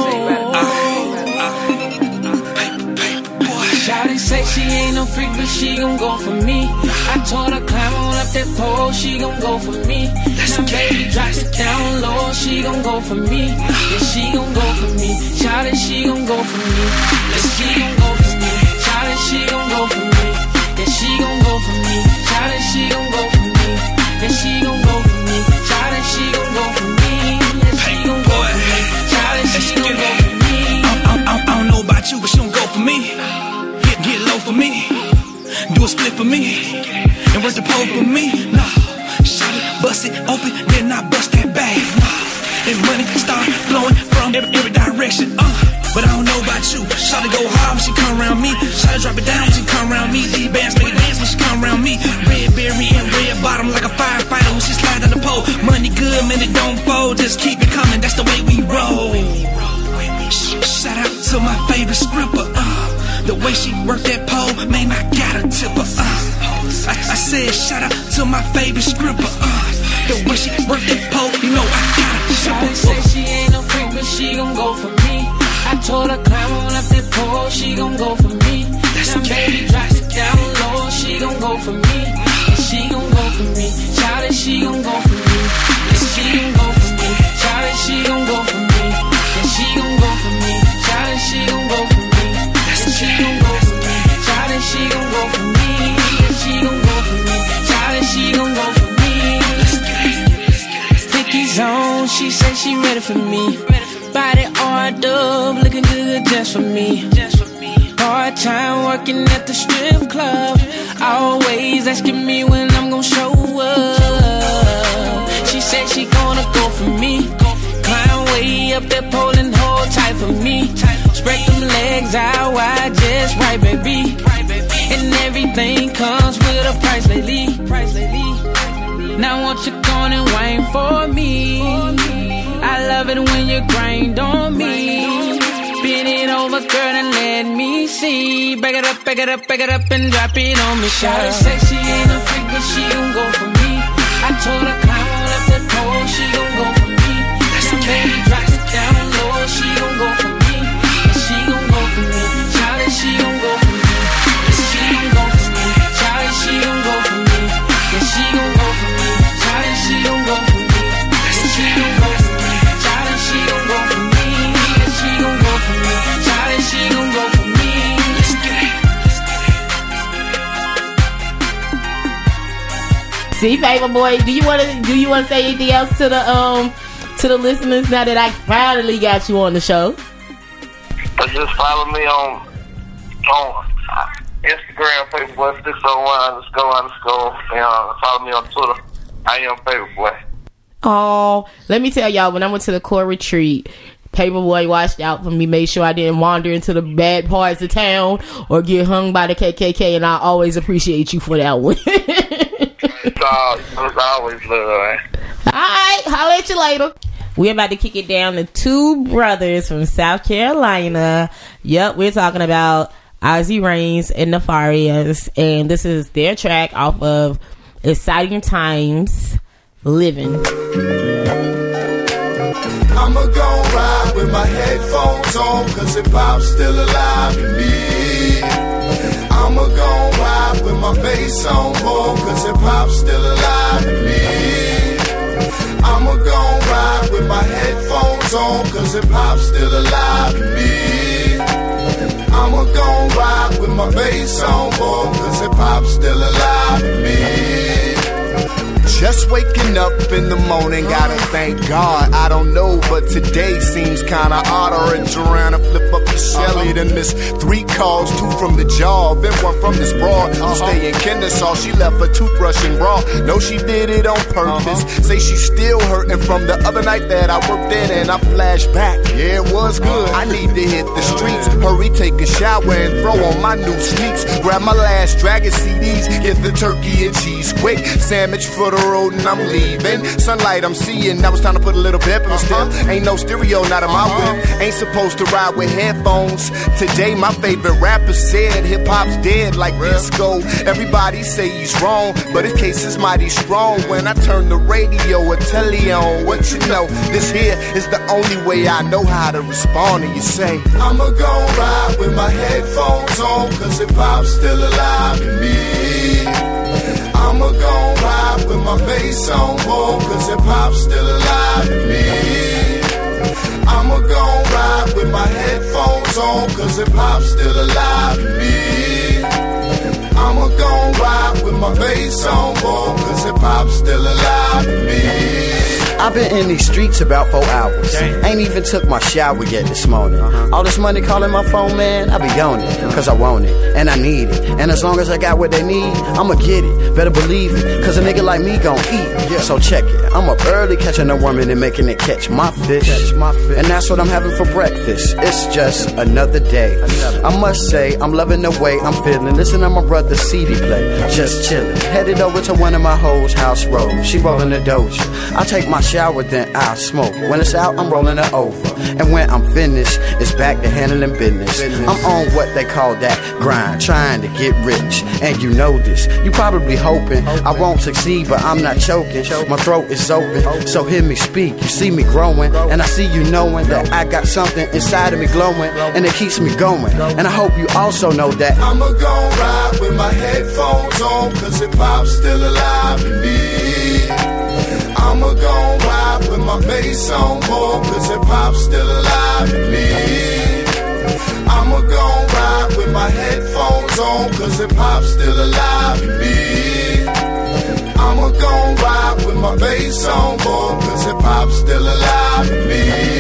Shawty say she ain't no freak, but she gon' go for me. I told her climb on up that pole, she gon' go for me. Now baby drop it down low, she gon' go for me. Yeah, she gon' go for me. Shawty, she gon' go for me. Yeah, she gon' go for me. Shawty, she gon' go for me. Yeah, she gon' go for me. Shawty, she gon' go for me. Yeah, she gon' go for me. Shawty, she gon' go for me. Yeah, she gon' go for me. Shawty, she gon' go for me. I don't know about you, but she don't go for me. Get low for me, do a split for me, and work the pole for me. Nah, shot it, bust it open, then I bust that bag. And money start flowing from every direction. But I don't know about you. Shot it go hard when she come around me. Shot it drop it down when she come around me. These bands make it dance when she come around me. Red berry and red bottom like a firefighter when she slide down the pole. Money good, man, it don't fold. Just keep it coming, that's the way we roll. Shout out to my favorite stripper. The way she work that pole, man, I got a tipper. I said shout out to my favorite stripper. The way she work that pole, you know I got a tipper. Shawty say she ain't no freak, but she gon' go for me. I told her climb on up that pole, she gon' go for me. Now baby drop it down low, she gon' go for me. And she gon' go for me. Shawty, she gon' go for me. And she gon' go for me. Shawty, she gon' go for me. And she gon' go for me. Shawty, she gon' go for me. She gon' go for me. Shawty, she gon' go for me. Yeah, she gon' go for me. Shawty, she gon' go for me. Vicky's on, she say she ready for me. Body all up, looking good just for me. Part time working at the strip club. Always asking me when I'm gon' show up. She said she gonna go for me. Climb way up that pole and hold tight for me. Spread them legs out wide, just right, baby. And everything comes with a price lately. Now won't you go and whine for me? I love it when you grind on me. Bend it over, girl, and let me see. Back it up, back it up, back it up, and drop it on me. Shawty say she ain't a freak, but she gon' go for me. I told her climb on up that pole, she gon' go for me. Now baby drop it down low, she gon' go for me. She gon' go for me. Shawty, she gon' go for me. She gon' go for me. Shawty, she gon' go for me. Yeah, she gon' go for me. Shawty, she gon' go for me. She gon' go for me. Shawty, she gon' go for me. Yeah, she gon' go for me. Shawty, she gon' go for me. Let's get it. See, Paper Boy, do you want to say anything else to the listeners now that I finally got you on the show? Just follow me on Instagram, Paperboy 601 _ and follow me on Twitter. I am Paperboy. Oh, let me tell y'all, when I went to the core retreat, Paperboy watched out for me, made sure I didn't wander into the bad parts of town or get hung by the KKK, and I always appreciate you for that one. It's always love, man. Alright, holla at you later. We're about to kick it down to two brothers from South Carolina. Yep, we're talking about Ozzy Reigns and Nefarious, and this is their track off of Exciting Times, Living. I'ma go ride with my headphones on, cause hip hop's still alive in me. I'ma go ride with my bass on board, cause hip hop's still alive in me. I'ma go ride with my headphones on, cause hip hop's still alive in me. I'ma go ride with my bass on board, cause hip hop's still alive in me. Just waking up in the morning, gotta thank God. I don't know, but today seems kinda odd. Orange around and flip up the Shelly, then miss 3 calls, 2 from the job, and 1 from this broad who stay in Kennesaw. She left her toothbrush and bra. No, she did it on purpose. Say she's still hurting from the other night that I worked in, and I flash back. Yeah, it was good. I need to hit the streets. Hurry, take a shower and throw on my new sneaks. Grab my last Dragon CDs, get the turkey and cheese quick. Sandwich for the world and I'm leaving. Sunlight I'm seeing, now it's time to put a little pep in still. Ain't no stereo, not in my whip. Ain't supposed to ride with headphones. Today my favorite rapper said hip-hop's dead like disco. Everybody say he's wrong, but his case is mighty strong. When I turn the radio or telly on, what you know, this here is the only way I know how to respond. And you say, I'ma go ride with my headphones on, cause hip-hop's still alive in me. I'ma go ride with my bass on board, cause hip-hop's still alive in me. I'ma go ride with my headphones on, cause hip-hop's still alive in me. I'ma go ride with my bass on board, cause hip-hop's still alive in me. I've been in these streets about 4 hours. Ain't even took my shower yet this morning. All this money calling my phone, man, I be on it. Cause I want it, and I need it. And as long as I got what they need, I'ma get it. Better believe it, cause a nigga like me gon' eat. So check it, I'm up early catching a woman and making it catch my fish. And that's what I'm having for breakfast. It's just another day. I must say, I'm loving the way I'm feeling. Listen to my brother CD play, just chillin'. Headed over to one of my hoes' house rolls. She rollin' a doja. I take my shower, then I smoke. When it's out, I'm rolling it over. And when I'm finished, it's back to handling business. I'm on what they call that grind, trying to get rich. And you know this, you probably hoping I won't succeed, but I'm not choking. My throat is open, so hear me speak. You see me growing, and I see you knowing that I got something inside of me glowing, and it keeps me going. And I hope you also know that I'ma go ride with my headphones on, cause hip-hop's still alive in me. I'ma go ride with my bass on board, cause hip-hop's still alive in me. I'ma go ride with my headphones on, cause hip-hop's still alive in me. I'ma go ride with my bass on board, cause hip-hop's still alive in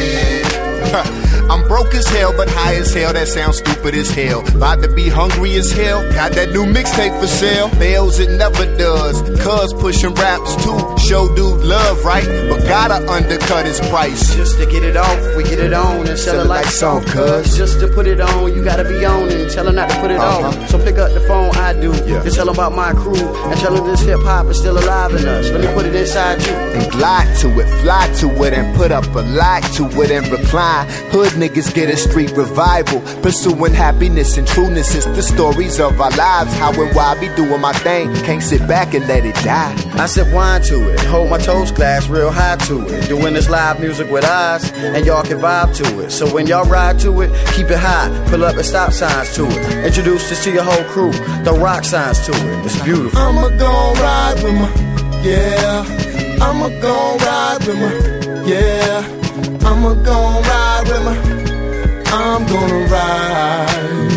me. I'm broke as hell, but high as hell, that sounds stupid as hell. About to be hungry as hell, got that new mixtape for sale. Fails, it never does, cuz pushing raps too. Show dude love, right? But gotta undercut his price. Just to get it off, we get it on and sell it like song, cuz. Just to put it on, you gotta be on and tell her not to put it off. So pick up the phone, I do, to tell her about my crew and tell her this hip-hop is still alive in us. Let me put it inside you. And glide to it, fly to it, and put up a lie to it and recline. Hood niggas get a street revival, pursuing happiness and trueness. It's the stories of our lives, how and why I be doing my thing. Can't sit back and let it die. I sip wine to it, hold my toast glass real high to it. Doing this live music with eyes, and y'all can vibe to it. So when y'all ride to it, keep it high, pull up and stop signs to it. Introduce this to your whole crew, throw rock signs to it. It's beautiful. I'ma go ride with my, yeah. I'ma go ride with my, yeah. I'ma go ride with my, I'm gonna ride.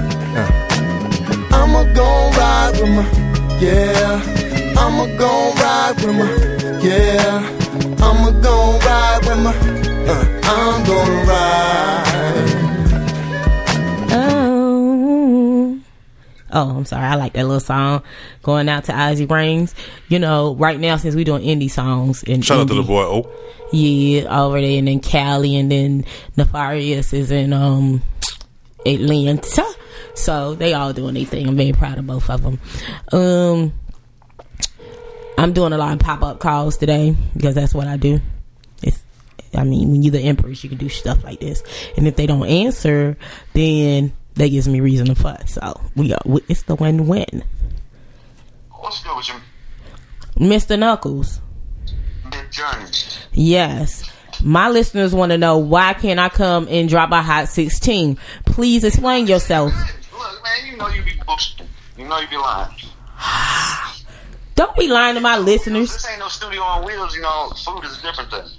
I'ma go ride with my, yeah. I'ma go ride with my, yeah. I'ma go ride with my, I'm gonna ride. Oh, I'm sorry. I like that little song. Going out to Ozzy Brains. You know, right now, since we doing indie songs. Shout out to the boy O. Yeah, over there. And then Cali, and then Nefarious is in Atlanta. So they all doing their thing. I'm very proud of both of them. I'm doing a lot of pop-up calls today because that's what I do. When you're the Empress, you can do stuff like this. And if they don't answer, then that gives me reason to fuss. So it's the win-win. What's good with you, Mr. Knuckles? Big Journey. Yes. My listeners want to know, why can't I come and drop a hot 16? Please explain yourself. Look, man, you know you be bullshitting. You know you be lying. Don't be lying to my listeners. This ain't no studio on wheels. You know, food is a different thing.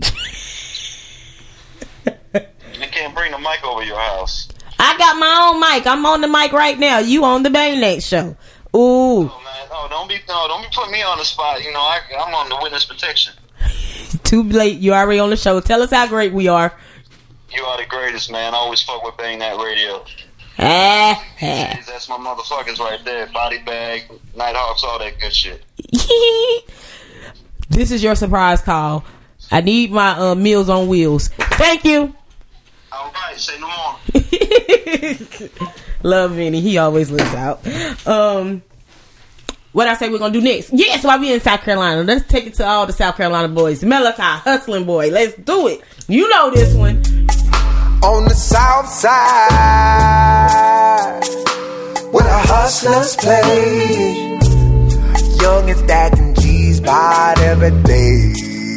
You can't bring the mic over your house. I got my own mic. I'm on the mic right now. You on the Baynet show. Ooh. No, don't be putting me on the spot. You know, I'm on the witness protection. Too late. You already on the show. Tell us how great we are. You are the greatest, man. I always fuck with Baynet Radio. That's my motherfuckers right there. Body Bag, Nighthawks, all that good shit. This is your surprise call. I need my Meals on Wheels. Thank you. All right, say no more. Love Vinny. He always looks out. What I say we're gonna do next? Yes, while we in South Carolina, let's take it to all the South Carolina boys. Malachi, hustling boy, let's do it. You know this one. On the South Side, where the hustlers play, young and stacking G's by every day.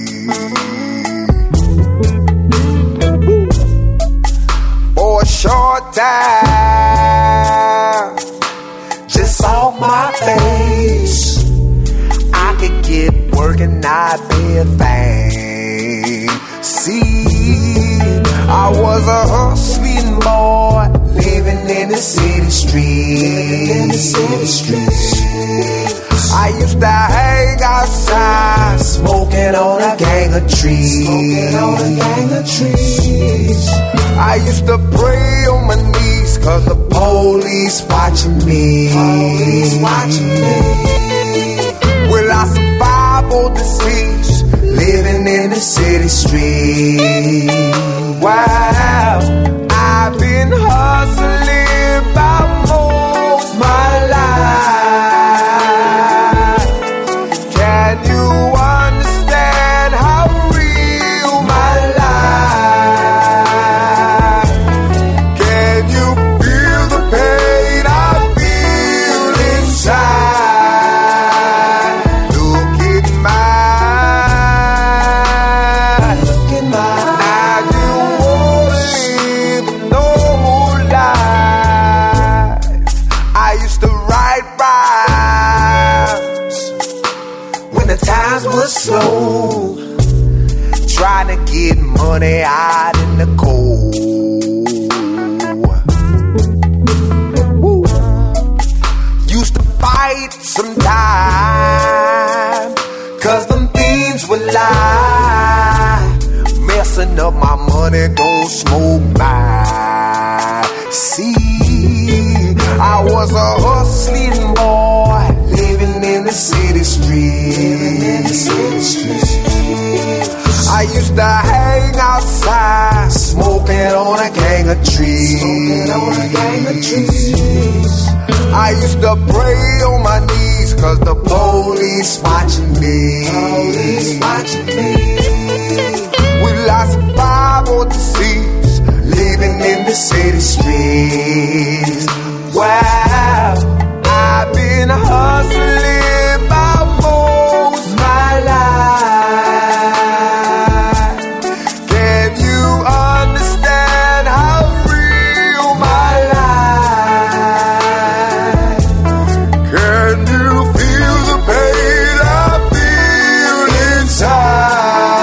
For a short time, just off my face, I could get work and not be a thing. See, I was a hustling boy, living in the city streets. I used to hang outside, smoking on a gang of trees. I used to pray on my knees, cause the police watching me. Will I survive or deceased, living in the city streets? Wow, I've been hustling by most my life. Can you understand how real my life? Can you feel the pain I feel inside? Look in my eyes, you won't live a normal life. I used to write rhymes when the times were slow, trying to get money out in the cold. Woo. Used to fight sometime, cause them things would lie, messing up my money, don't smoke mine. See, I was a hustling boy, living in the city streets. I used to hang outside, smoking on a gang of trees. I used to pray on my knees, cause the police watching me. Will I survive or deceased, living in the city streets? Wow, I've been hustling by most my life. Can you understand how real my life? Can you feel the pain I feel inside?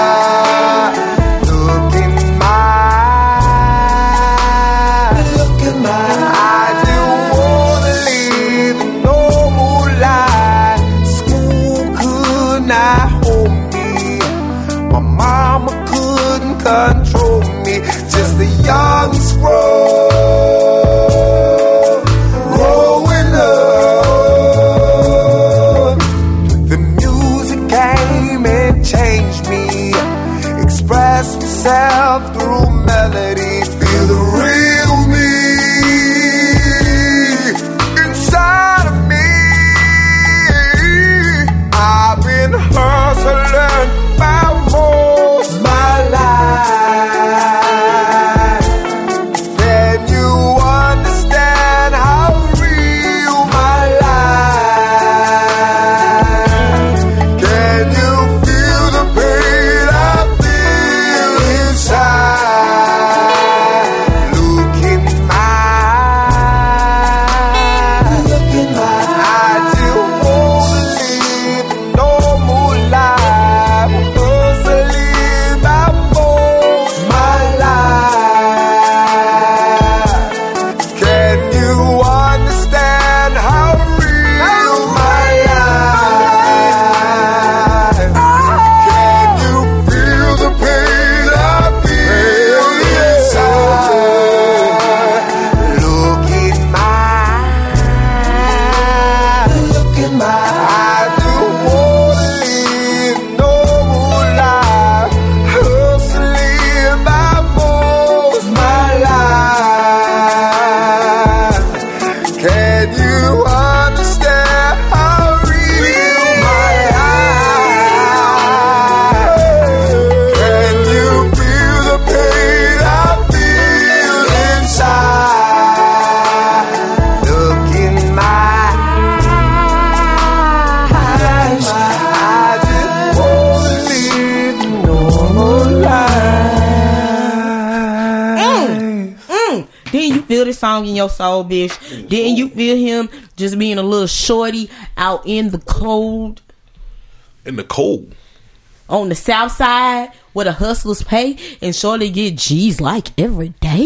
song in your soul, bitch. Didn't you feel him just being a little shorty out in the cold? In the cold. On the south side where the hustlers pay and shorty get G's like every day?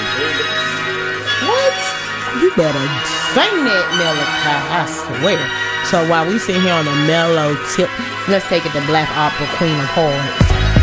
What? You better sing that, Malachi, I swear. So while we sit here on the mellow tip, let's take it to Black Opera, Queen of Hearts.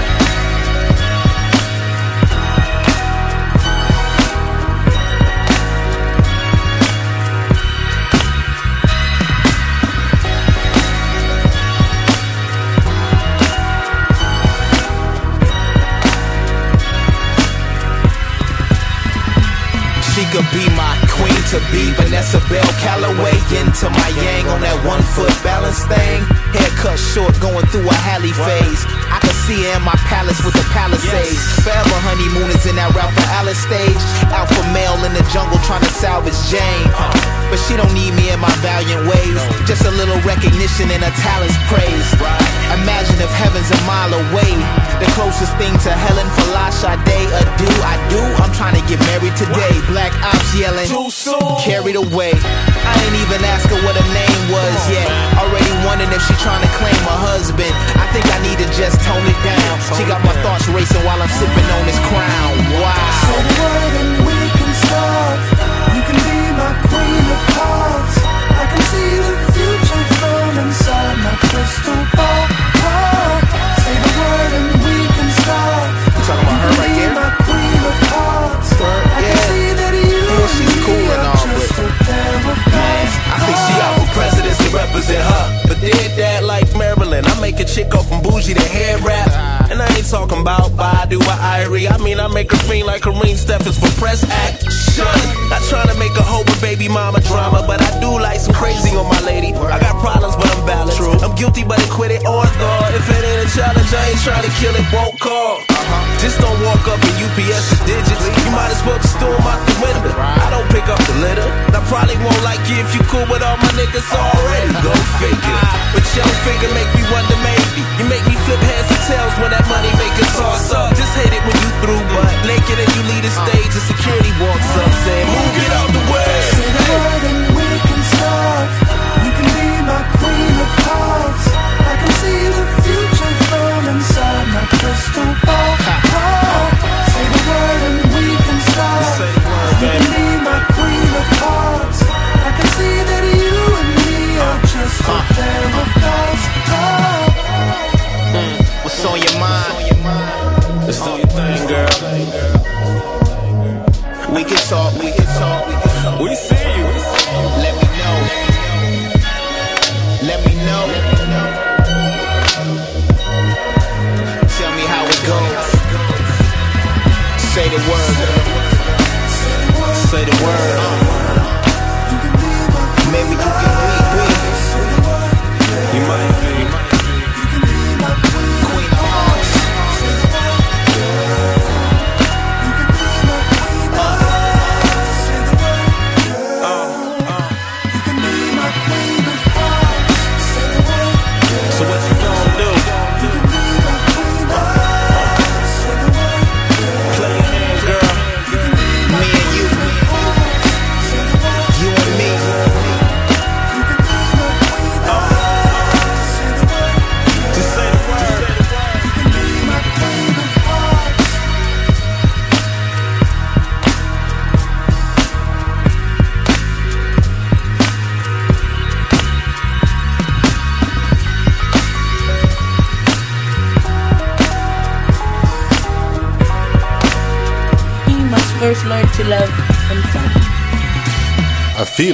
She could be my queen to be Vanessa Bell Calloway. Into my yang on that 1 foot balance thing. Haircut short, going through a Halle phase. I can see her in my palace with the Palisades. Forever honeymooners in that Ralph Alice stage. Alpha male in the jungle trying to salvage Jane. But she don't need me in my valiant ways. Just a little recognition and a talent's praised. Imagine if heaven's a mile away. The closest thing to Helen Falasha Day. Adieu, I do. I'm trying to get married today. Black ops yelling, too soon. Carried away. I ain't even ask her what her name was yet. Already wondering if she trying to claim a husband. I think I need to just tone it down. She got my thoughts racing while I'm sipping on this crown. Wow. Say the word and we can start. You can be my queen of hearts. I can see the future from inside my crystal ball. Say the word and we can start. You talking about her right there? My queen of hearts. I can see that you she's cool and all, but I think she out for presidents to represent her. But did that like Maryland. I make a chick go from bougie to hair rap. And I ain't talking about Badu or Irie. I mean, I make her fiend like Kareem Steffens for press action. Not trying to make a hoe with baby mama drama, but I do like some crazy on my lady. I got problems, but I'm balanced. I'm guilty, but acquitted or thought. If it ain't a challenge, I ain't trying to kill it, won't call. Just don't walk up and UPS the digits. You might as well just throw them out the window. I don't pick up the litter. I probably won't like you if you cool with all my niggas already. Go figure. But your figure make me wonder maybe. You make me flip heads and tails when that money make us toss up. Just hate it when you through, but naked and you leave the stage and security walks up saying, move, get out the way. Say the word and we can start. You can be my queen of hearts. I can see the future from inside my crystal ball. Say the word and we can start. You can be my queen of hearts. I can see that you and me are just a pair of thoughts. What's on your mind? Let's do your thing, girl. We can talk, we can talk, we can talk. We see you. Let me know. Let me know. Tell me how it goes. Say the word, girl. Say the word. Maybe you can be. You might be. Queen of hearts. So what you gonna do? Play your hand, girl. Me and you. You and me. Just say the word. First learn to love himself. I feel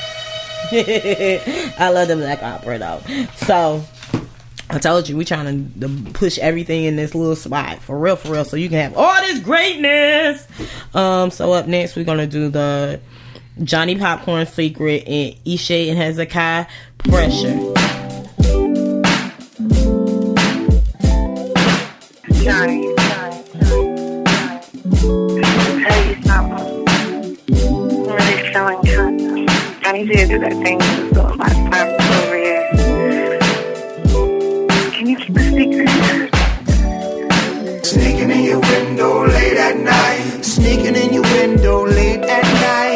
it. I love the Black Opera though. So I told you we trying to push everything in this little spot for real, so you can have all this greatness. So up next we're gonna do the Johnny Popcorn Secret and Ishay and Hezekiah Pressure. Johnny. Johnny did do that thing he was doing last time over here. Can you keep a secret? Sneaking in your window late at night. Sneaking in your window late at night.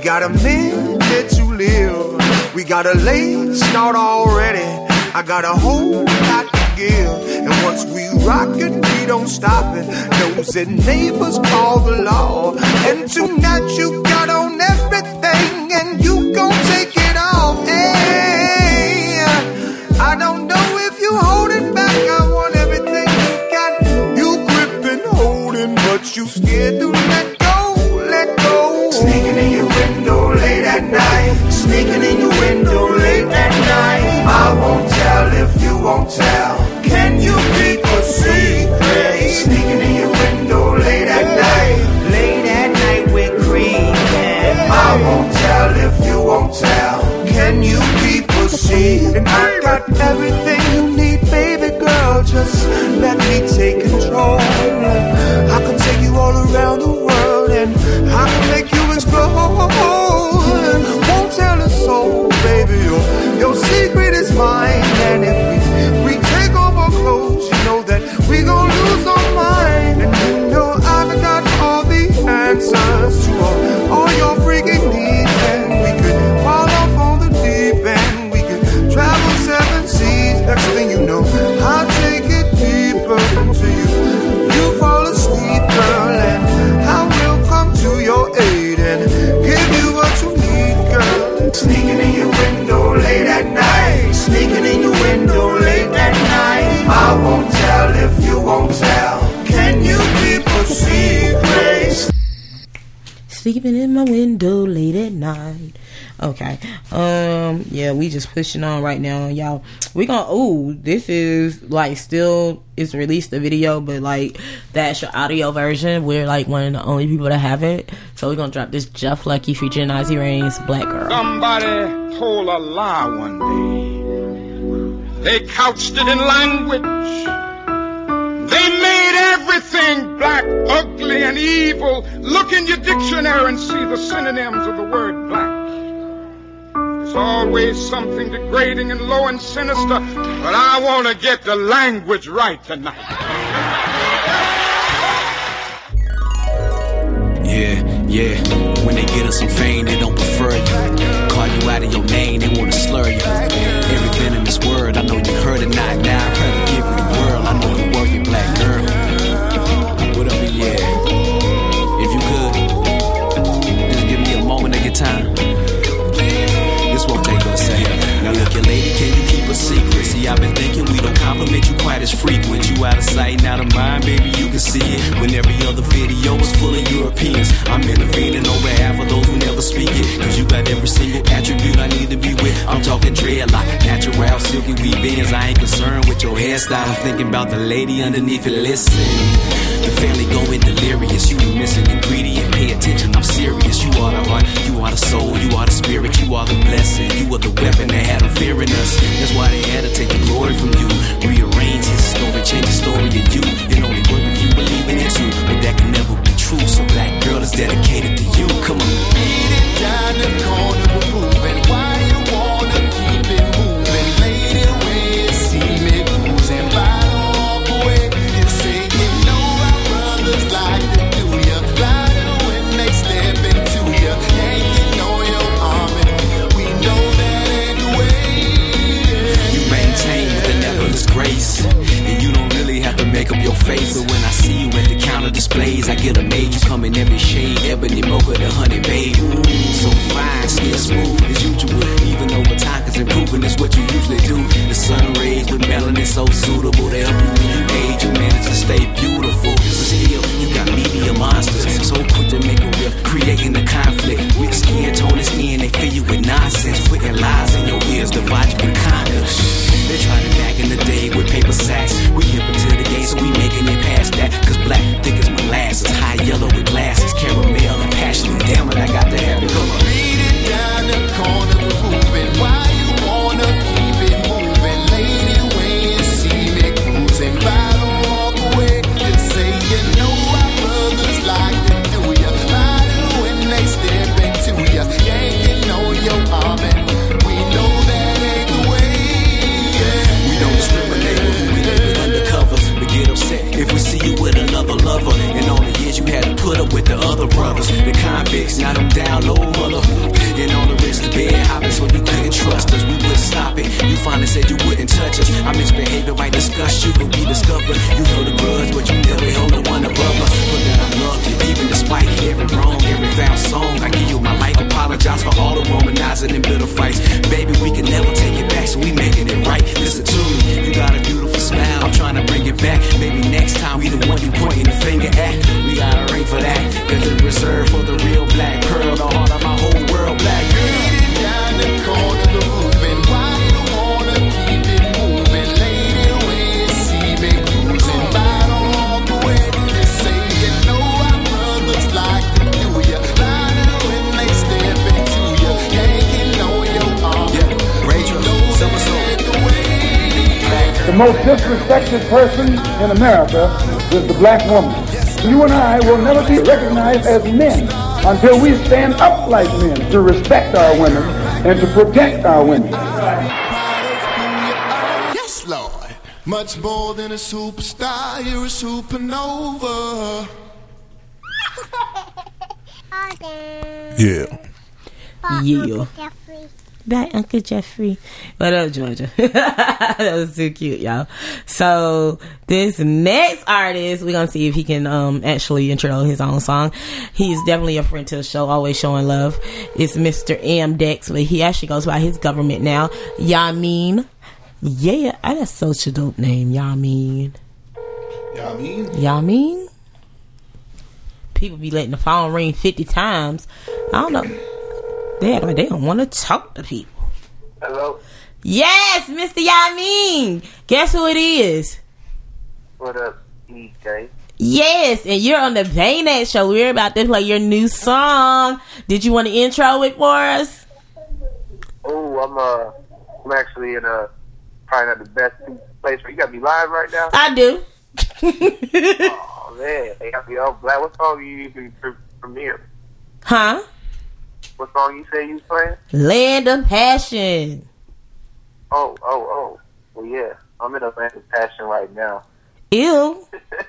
got a minute to live. We got a late start already. I got a whole lot to give. And once we rockin', we don't stop it. Those and neighbors call the law. And tonight you got on everything, and you gon' take it off. Hey, I don't know if you holding back. I want everything you got. You gripping, holding, but you scared to let go, let go. Sneaking in your window late at night. Sneaking in your window late at night. I won't tell if you won't tell. Can you keep a secret? Sneaking in your window late at night. Late at night we're creeping. I won't tell if you won't tell. Can you keep a secret? I got everything you need, baby girl. Just let me take control. I can take you all around the world, and I can make you explode. Won't tell a soul, baby. Your secret is mine, and if we take off our clothes, you know that we gon' lose our mind. And you know I've got all the answers to all your freaking needs, and we could fall off on the deep end. We could travel 7 seas. Next thing you know, I'll take it deeper into you. You fall asleep, girl, and I will come to your aid and give you what you need, girl. Sneaking in your window late at night. Sneaking in your window late at night. I won't tell if you won't tell. Can you keep a secret? Sleeping in my window late at night. Okay. Yeah, we just pushing on right now, y'all. We gonna this is like still it's released the video, but like that's your audio version. We're like one of the only people that have it. So we're gonna drop this Jeff Lucky featuring Nazi Reigns, Black Girl. Somebody told a lie one day. They couched it in language. They made everything black, ugly, and evil. Look in your dictionary and see the synonyms of the word black. There's always something degrading and low and sinister, but I want to get the language right tonight. Yeah. When they get us some fame, they don't prefer you. Call you out of your name, they want to slur you. Every venomous word, I know you heard it not now. I'd rather give you the world, I know you worth it, black girl. Whatever, yeah. If you could, just give me a moment of your time. This won't take but a second. Now look, your lady, can you keep a secret? See, I've been thinking we don't compliment you quite as frequent. You out of sight, out of mind, baby, you can see it. When every other video was full of Europeans, I'm intervening on behalf of those who never speak it. Cause you got every single attribute I need to be with. I'm talking dreadlock, natural, silky weave ends. I ain't concerned with your hairstyle. I'm thinking about the lady underneath it. Listen, the family going delirious. You the missing ingredient. Pay attention, I'm serious. You are the heart, you are the soul, you are the spirit, you are the blessing. You are the weapon that had them fearing us. That's why they had to take the glory from you. Rearrange his story, change the story of you. It only work if you believe in it too, but that can never be true. So black girl is dedicated to you. Come on. Beat it down the corner to prove it. Why you wanna keep it moving? Lady, way you see me cruising by all the way. You say you know our brothers like to do ya. Louder when they step into ya. Yanking on your arm and we know that ain't the way. You maintain with the nebulous grace, and you don't really have to make up your face. But when I see you at the counter displays, I get amazed. You come in every shade, ebony, mocha, the honey babe. So fine, skin smooth as usual. Even over time, cause improving is what you usually do. The sun rays with melanin so suitable. They help you when you age, you manage to stay beautiful. But still, you got media monsters, so quick to make a riff, creating the conflict. With skin tone and skin, they fill you with nonsense. Putting lies in your ears, divide you with kindness. They tried it back in the day with paper sacks. We hip into the game, so we making it past that. Cause black thick as molasses, high yellow with glasses, caramel and passion. Damn it, I got discuss you, but we discover you know the grudge, but you never held no one above us. But that I love you, even despite every wrong, every foul song. I give you my life, apologize for all the womanizing and bitter fights. Baby, we can never take it back, so we making it right. Listen to me, you got a beautiful smile, I'm trying to bring it back. Maybe next time we the one you pointing the finger at. We got a ring for that, cause it's reserved for the real black pearl, the heart of my whole world, black girl. Down the corner, the movement. Why you wanna keep it moving? Lady, when you see me cruising, right along the way. They say you know our brothers like to do ya. Lying when they step into you, hanging on your arm. Yeah, Rachel, somersault. The most disrespected person in America is the black woman. You and I will never be recognized as men until we stand up like men to respect our women and to protect our women. Yes, Lord. Much more than a superstar, you're a supernova. Yeah. Yeah. That Uncle Jeffrey. What up, Georgia? That was too cute, y'all. So this next artist, we're gonna see if he can actually intro his own song. He's definitely a friend to the show, always showing love. It's Mr. M. Dex, but he actually goes by his government now, Yamin. Yeah, that's such a dope name, Yamin. Yamin? People be letting the phone ring 50 times. I don't know. They act like they don't want to talk to people. Hello? Yes, Mr. Yamin. Guess who it is? What up, EJ? Yes, and you're on the Baynet Show. We're about to play your new song. Did you want to intro it for us? Oh, I'm actually in probably not the best place where you got me live right now. I do. Oh man, they got me all black. What song you usually premiere? Huh? What song you say you was playing? Land of Passion. Oh. Well, yeah, I'm in a Land of Passion right now. Ew.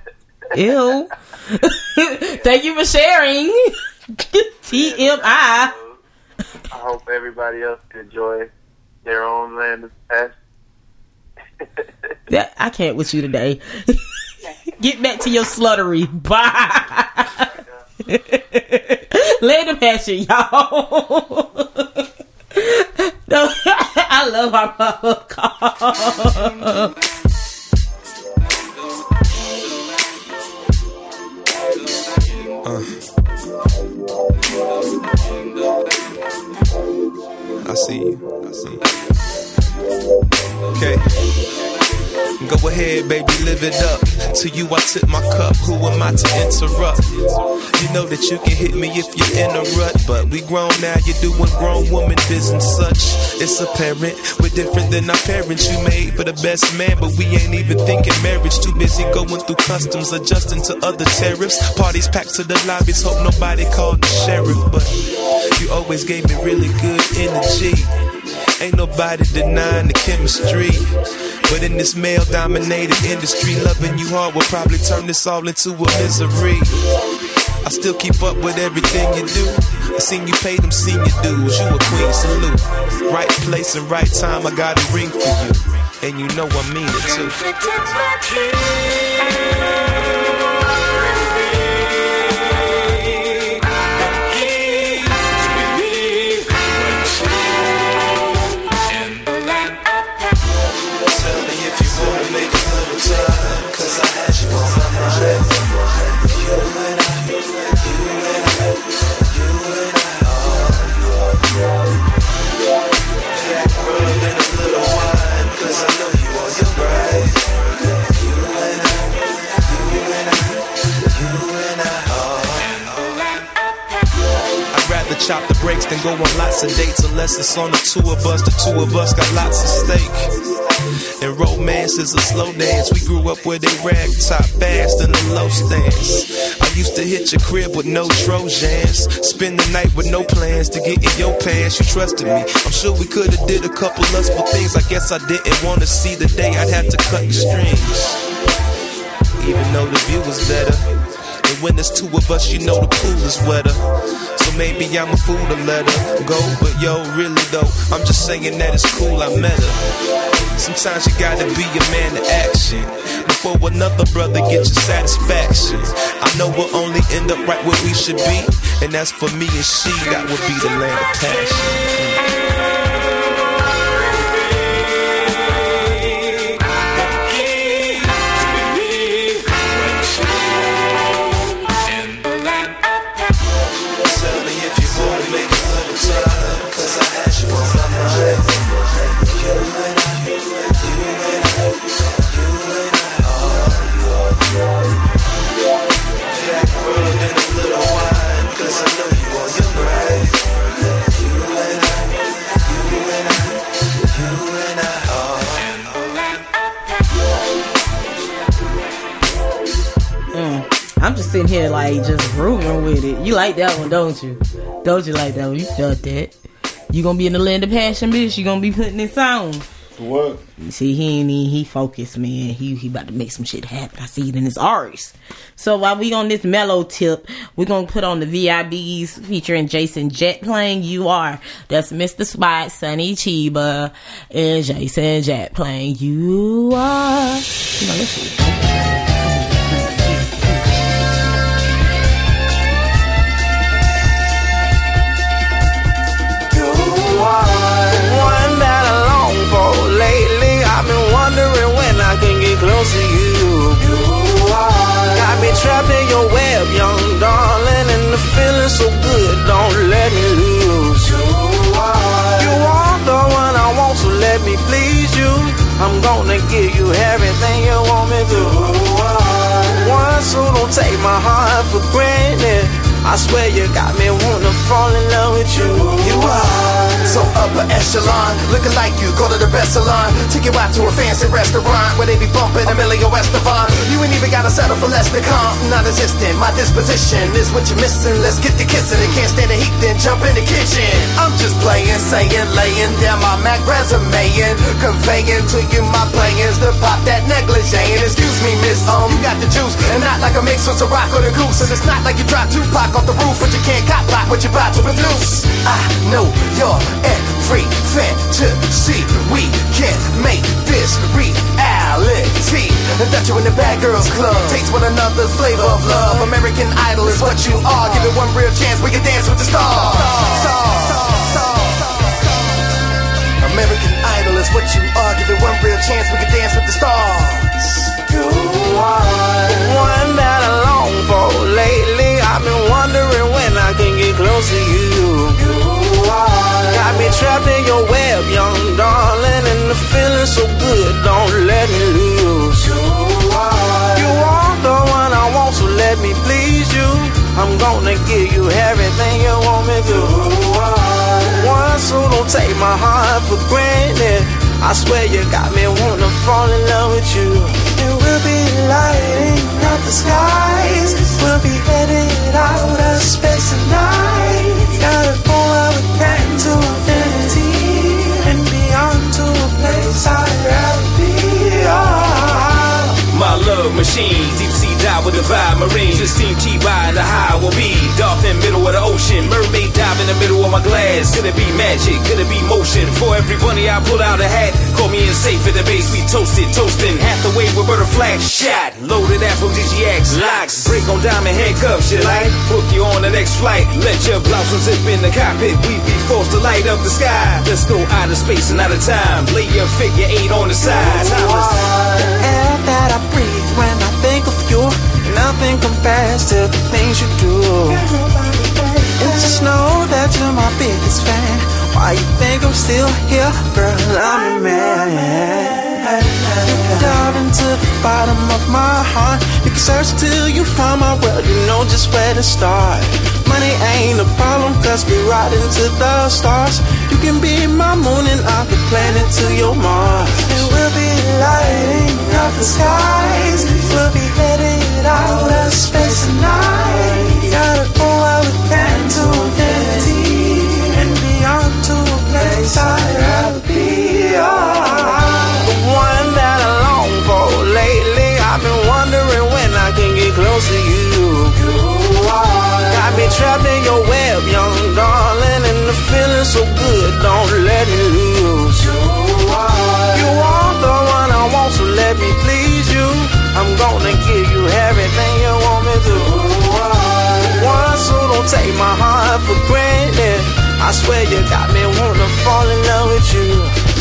Thank you for sharing. TMI. I hope everybody else can enjoy their own Land of Passion. Yeah, I can't with you today. Get back to your sluttery. Bye. Land of Passion, y'all. No, I love our public call. I see you. Okay. Go ahead, baby, live it up. To you, I tip my cup. Who am I to interrupt? You know that you can hit me if you're in a rut. But we grown now, you're doing grown woman biz and such. It's apparent we're different than our parents. You made for the best man, but we ain't even thinking marriage. Too busy going through customs, adjusting to other tariffs. Parties packed to the lobbies, hope nobody called the sheriff. But you always gave me really good energy. Ain't nobody denying the chemistry. But in this male-dominated industry, loving you hard will probably turn this all into a misery. I still keep up with everything you do. I seen you pay them senior dues. You a queen, salute. Right place and right time, I got a ring for you. And you know I mean it too. Cause I had you on my mind. You and I, Jack Rub and a little wine. Cause I know you on your bride. I'd rather chop the brakes than go on lots of dates. Unless it's on the two of us. The two of us got lots of stake. And romance is a slow dance. We grew up where they rag top fast in the low stance. I used to hit your crib with no Trojans. Spend the night with no plans to get in your pants. You trusted me. I'm sure we could've did a couple lustful things. I guess I didn't want to see the day I'd have to cut the strings. Even though the view was better. And when there's two of us, you know the pool is wetter. So maybe I'm a fool to let her go. But yo, really though, I'm just saying that it's cool I met her. Sometimes you gotta be a man to action before another brother gets your satisfaction. I know we'll only end up right where we should be, and that's for me and she, that would be the land of passion. I'm just sitting here like just grooving with it. You like that one, don't you? Don't you like that one? You felt that. You gonna be in the land of passion, bitch. You gonna be putting in sound. What? See, he focused, man. He about to make some shit happen. I see it in his R's. So while we on this mellow tip, we're gonna put on the VIBs featuring Jason Jet playing You Are. That's Mr. Spot, Sonny Chiba, and Jason Jet playing You Are. You know, this shit. One that I long for lately. I've been wondering when I can get close to you. Got me trapped in your web, young darling, and the feeling so good, don't let me lose. You are the one I want, so let me please you. I'm gonna give you everything you want me to. One, so don't take my heart for granted. I swear you got me wanna fall in love with you. You are so upper echelon, looking like you go to the best salon. Take you out to a fancy restaurant where they be bumping Emilio Estefan. You ain't even gotta settle for less than calm, non-existent. My disposition is what you're missing. Let's get to kissing. It can't stand the heat, then jump in the kitchen. I'm just playing, saying, laying down my Mac resume and conveying to you my plans to pop that negligee. And excuse me, miss, you got the juice, and not like a mix with a rock or the goose. And it's not like you drop Tupac off the roof, but you can't cop block what you're about to produce. I know you're every fantasy. We can make this reality. And that you're in the Bad Girls Club, taste one another's flavor of love. American Idol is what you are. Give it one real chance, we can dance with the stars. American Idol is what you are. Give it one real chance, we can dance with the stars. You are one that I long for lately. I've been wondering when I can get close to you. Got me trapped in your web, young darling, and the feeling so good, don't let me lose. You are the one I want, so let me please you. I'm gonna give you everything you want me to. One, so don't take my heart for granted. I swear you got me wanna fall in love with you. And we'll be lighting up the skies. We'll be headed out of space tonight. Gotta go out with that to infinity and beyond to a place I'd rather be. My love machine, deep sea dive with divine marine. Sistine T-by in the high will be dolphin middle of the ocean. Mermaid dive in the middle of my glass. Could it be magic? Could it be motion? For every bunny I pull out a hat. Call me in safe at the base. We toasted, toasting. Half the way with Roberta Flack. Shot, loaded aphrodisiacs. Locks, break on diamond handcuffs. You like? Book you on the next flight. Let your blouse zip in the cockpit. We be forced to light up the sky. Let's go out of space and out of time. Lay your figure 8 on the side. The air that I breathe when I think of you, nothing compares to the things you do. And just know that you're my biggest fan. Why you think I'm still here, girl? I'm your man. You can dive into the bottom of my heart. You can search till you find my world. You know just where to start. Money ain't a problem, cause we ride into the stars. You can be my moon and I'll be planet to your Mars. And we'll be lighting up the skies. We'll be headed out of space tonight. Gotta go out with that to infinity and beyond to a place I'd rather be. The one that I long for lately. I've been wondering when I can get close to you. Got me trapped in your web, young darling, and the feeling so good, don't let me lose. You are let me please you. I'm gonna give you everything you want me to. Once, so don't take my heart for granted. I swear you got me wanna fall in love with you.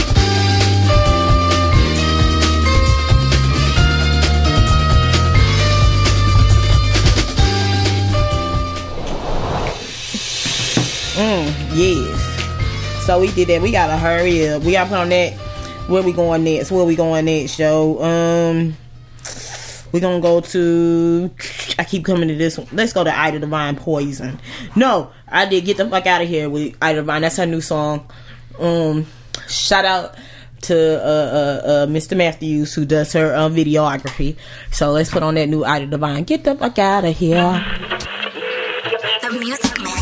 Yes. So we did that. We gotta hurry up. We gotta put on that. Where we going next? Show? We're gonna go to. I keep coming to this one. Let's go to Ida Divine, Poison. No, I did Get the Fuck Out of Here with Ida Divine. That's her new song. Shout out to Mr. Matthews, who does her videography. So let's put on that new Ida Divine. Get the fuck out of here. The Music Man.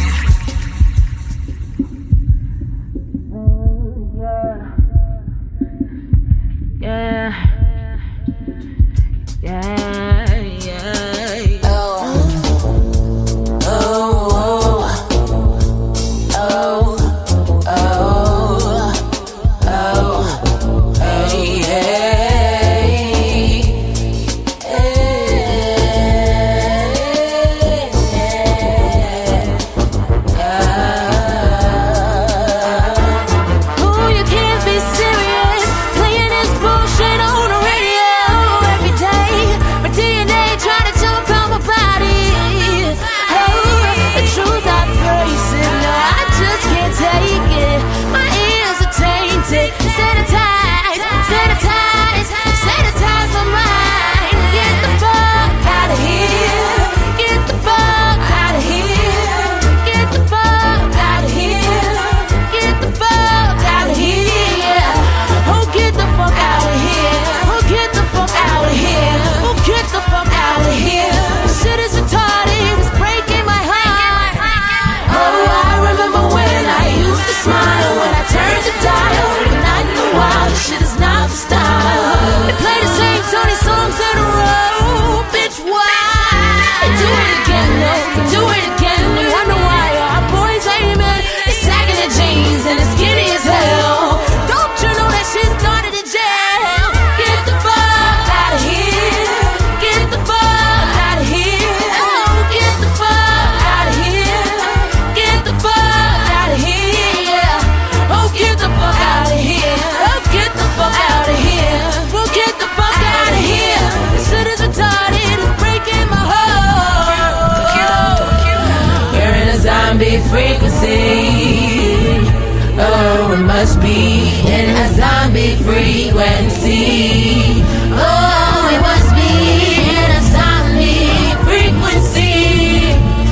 Must be in a zombie frequency. Oh, it must be in a zombie frequency.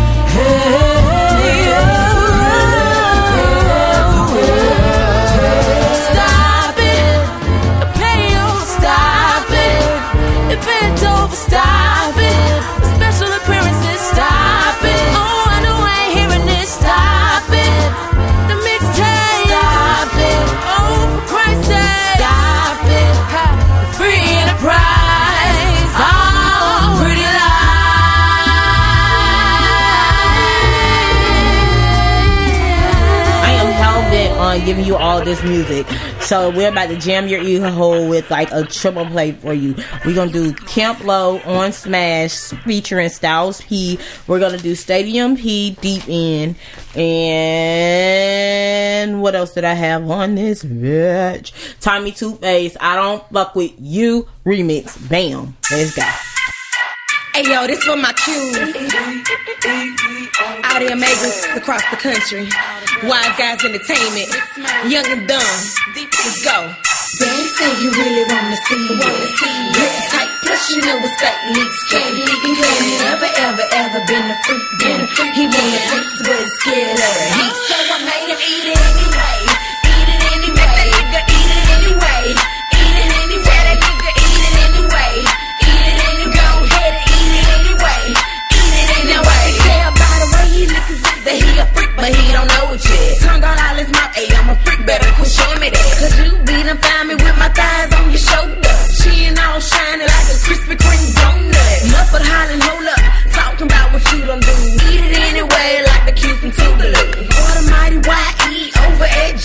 Stop it, the pain, stop it, it bent over, stop it, the special appearances, stop it. Oh, I know I ain't hearing this, stop it, the mixtape. Giving you all this music, so we're about to jam your ear hole with like a triple play for you. We're gonna do Camp Low on Smash featuring Styles P. We're gonna do Stadium P, Deep End, and what else did I have on this bitch? Tommy Two Face, I Don't Fuck With You remix. Bam, let's go. Hey yo, this for my Q's. All the Omegas across the country. Wise Guys Entertainment. Young and dumb. Let's go. Daddy say you really wanna see it. Get tight, plus you know it's fat leaks. Can't leave him. Ever been a freak. He wanna taste but it's scared of the heat. So I made him eat it anyway. Eat it anyway. Let that nigga eat it anyway. Eat it anyway. Tell that nigga eat it anyway. Eat it anyway. Go ahead and eat it anyway. Eat it anyway. Now what they say about the way he look is that he a freak, but he don't know it yet. Tongue on all his mouth, ayy, I'm a freak, better quit showing me that. Cause you be done find me with my thighs on your shoulders. Chin all shining like a Krispy Kreme donut. Muffled hollering, hold up, talking about what you done do. Eat it anyway, like the Q from Toodaloo. Almighty Y-E, over egg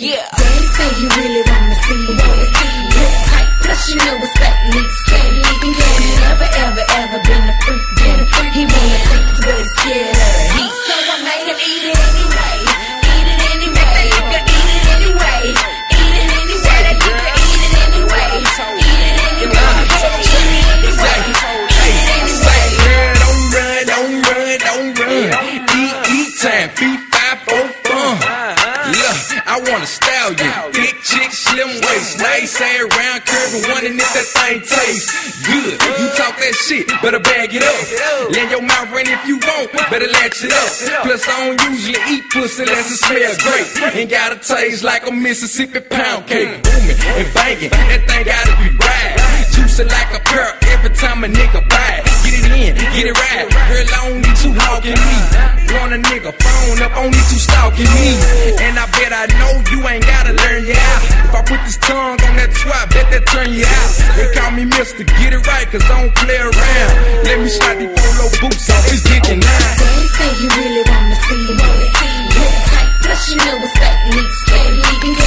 Yeah. Daddy say you really wanna see. Grip tight, plus you know what's that neat. Can't leave him. Never ever been a freak. He wanna taste what he's scared of. So I made him eat it anyway. Eat it anyway. Eat it anyway. Eat it anyway. That nigga eat it anyway. Eat it anyway. Hey, don't run. Eat time. Feet 5 4 fun. Yeah, I wanna style you. Thick chick, slim waist, nice hair, round curve, and wondering if that thing tastes good. You talk that shit, better bag it up. Let your mouth run if you want, better latch it up. Plus, I don't usually eat pussy unless it smells great. Ain't gotta taste like a Mississippi pound cake. Booming and banging, that thing gotta be right. Juicy like a pearl every time a nigga buy it. Get it in, get it right. Girl, I don't need you hawking me. Blowing a nigga phone up, only you stalking me. And I bet I know you ain't gotta learn you out. If I put this tongue on that twat, bet that turn you out. They call me Mr. Get It Right, cause I don't play around. Let me slide these polo boots off, it's getting now. Daddy say you really wanna see. Grip tight, plus you know what's that neat. Can't leave him.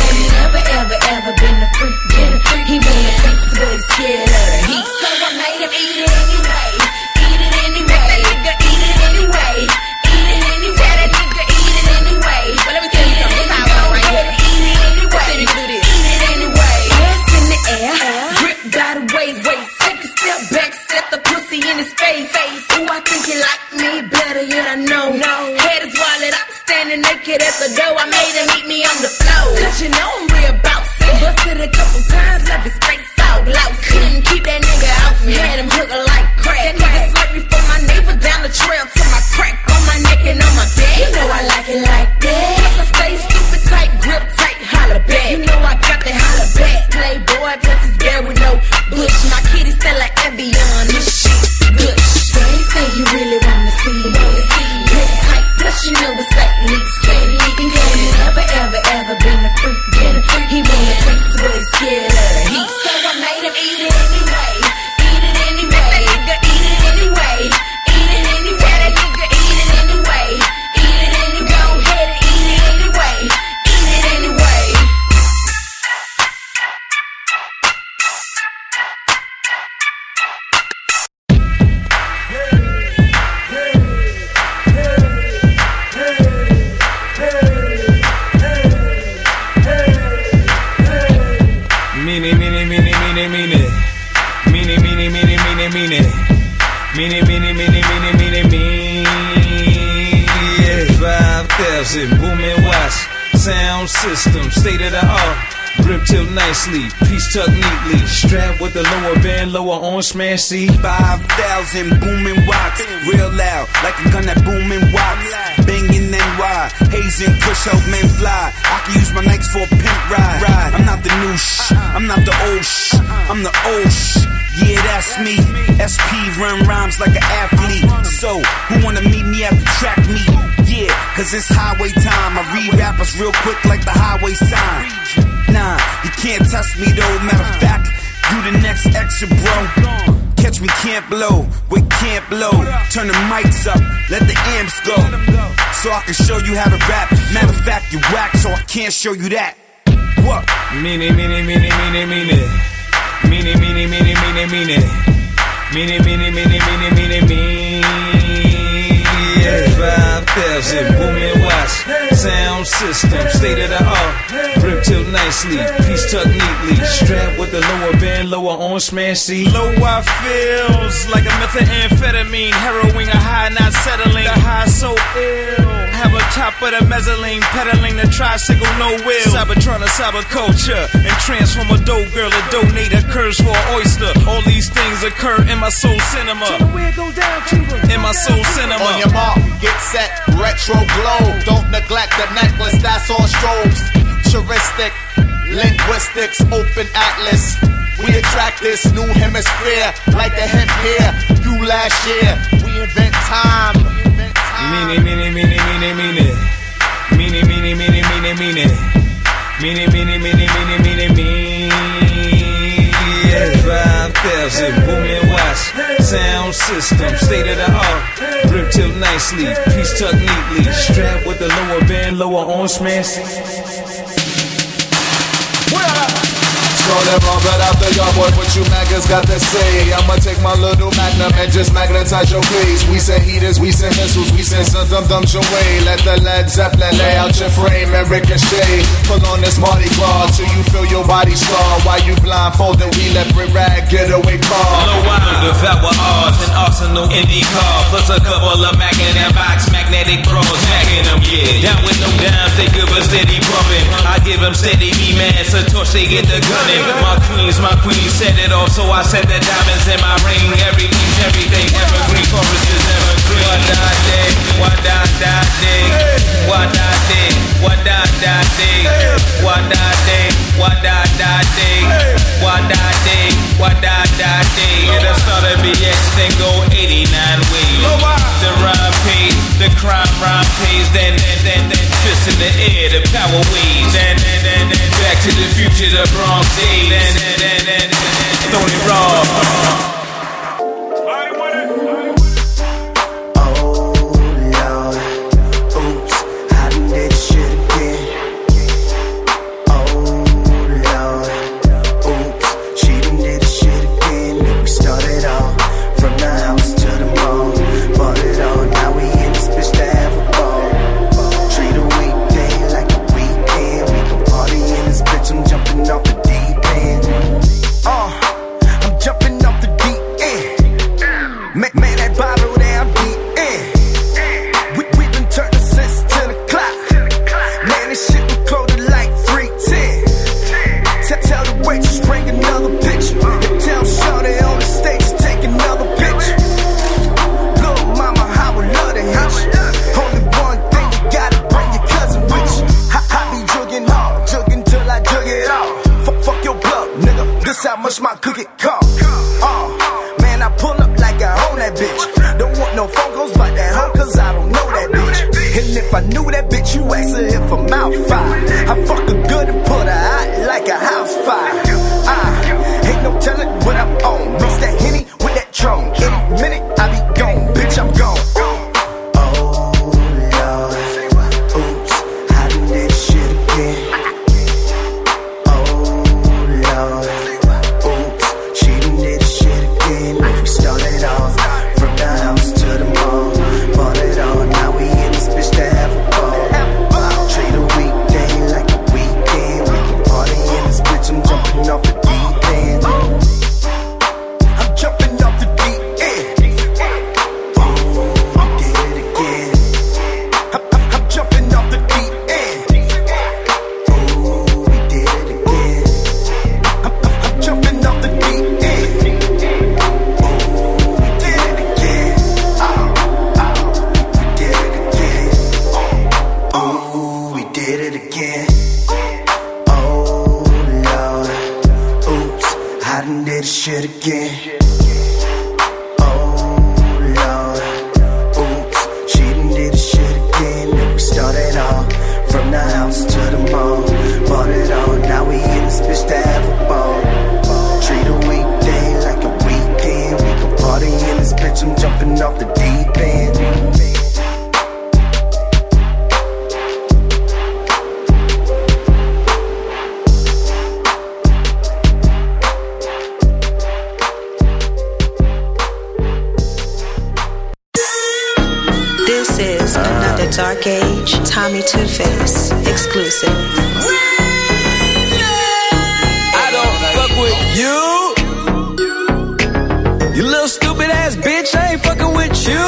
Never been a freak. He wanna taste what he's scared of. So I made him eat it anyway. Eat it anyway. That nigga eat it anyway. Eat it anyway. That nigga eat it anyway. Well, let me tell you something. This how I go right here. Eat it anyway. Let me do this. Eat it anyway. Hands in the air. Grip by the waist. Take a step back. Set the pussy in his face. Ooh, I think you like me better, yet I know. Head is wallet. I'm standing naked at the door. I made him meet me on the floor. Cause you know I'm real boss. Busted a couple times, left his face out loud. Couldn't keep that nigga out me. Had him hooked like crack. That nigga slurped me from my neighbor down the trail to my crack on my neck and on my back. You know I like it like that. Plus I stay stupid tight, grip tight, holla back. You know I got that holla back. Playboy, plus he's there with no bush. My kitty still like Evian. This shit good. Daddy say you really wanna see. Grip tight, plus you know what's that neat. Can't leave him. Never been a freak. He wanna taste what he's scared of. So I made him eat it anyway. Eat it anyway. That nigga eat it anyway. Eat it anyway. That nigga eat it anyway. Eat it anyway. Go ahead and eat it anyway. Eat it anyway. Yeah, 5,000 booming watts, sound system, state of the art. Grip till nicely, piece tucked neatly. Strapped with the lower band, lower on smash C. 5,000 booming watts, real loud, like a gun that booming watts. Banging NY, hazing, push help men fly. I can use my Nikes for a pimp ride. I'm not the new I'm not the old I'm the old Yeah, that's me. SP run rhymes like an athlete. So, who wanna meet me at the track meet? Yeah, cause it's highway time. I read rappers real quick like the highway sign. Nah, you can't test me though. Matter of fact, you the next extra bro. Catch me can't blow, with can't blow. Turn the mics up, let the amps go. So I can show you how to rap. Matter of fact, you whack, so I can't show you that. What? Meanie, meanie, meanie, meanie, meanie. Meanie, meanie, meanie, meanie, meanie. Meanie, meanie, meanie, meanie, meanie, meanie. Yeah, 5,000 booming watts, sound system, state of the art. Grip till nicely, piece tucked neatly. Strapped with the lower band, lower on smash C. Low I feels like a methamphetamine, heroin, a high not settling. The high so ill. Have a top of the mezzanine, pedaling the tricycle, no wheel. Cybertron a cyberculture, and transform a dope girl, a donator, curse for an oyster. All these things occur in my soul cinema. Tell me where it goes down, Cuba. In my soul cinema. On your mark, get set, retro glow. Don't neglect the necklace that's on strobes. Futuristic, linguistics, open atlas. We attract this new hemisphere like a hemp here. You last year, we invent time. Meanie, meanie, meanie, meanie, meanie. Meanie, meanie, meanie, meanie, meanie. Meanie, meanie, meanie, meanie, meanie, meanie. Yeah, 5,000 booming watts, sound system, state of the art. Grip till nicely, piece tucked neatly. Strapped with the lower band, lower on smash. know they're wrong, but after y'all boy, what you maggots got to say? I'ma take my little magnum and just magnetize your face. We send heaters, we send missiles, we send some dum-dums your way. Let the Led Zeppelin lay out your frame and ricochet. Pull on this Mardi Gras till you feel your body scar. While you blindfolded, we let Brit Rag get away car. Low wild, devour ours, an arsenal Indy car. Plus a couple of Mac in that box, magnetic bros, macking them, yeah. Down with no dimes, they give us steady pumping. I give them steady B-man, Satoshi get the gunning. My queen set it off, so I set the diamonds in my ring. Everything, evergreen, choruses, evergreen. What da day, what da da day, what da day, what da da day, what da day, what da da day, what da day, what da da day. It'll start at BX, then go 89 ways. The rhyme pays, the crime pays, then fist in the air, the power waves, then back to the future, the Bronx days, then Tony Raw. Dark Age, Tommy Two Face, exclusive. I don't fuck with you. You little stupid ass bitch, I ain't fucking with you.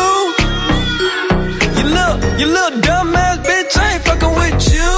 You little dumb ass bitch, I ain't fucking with you.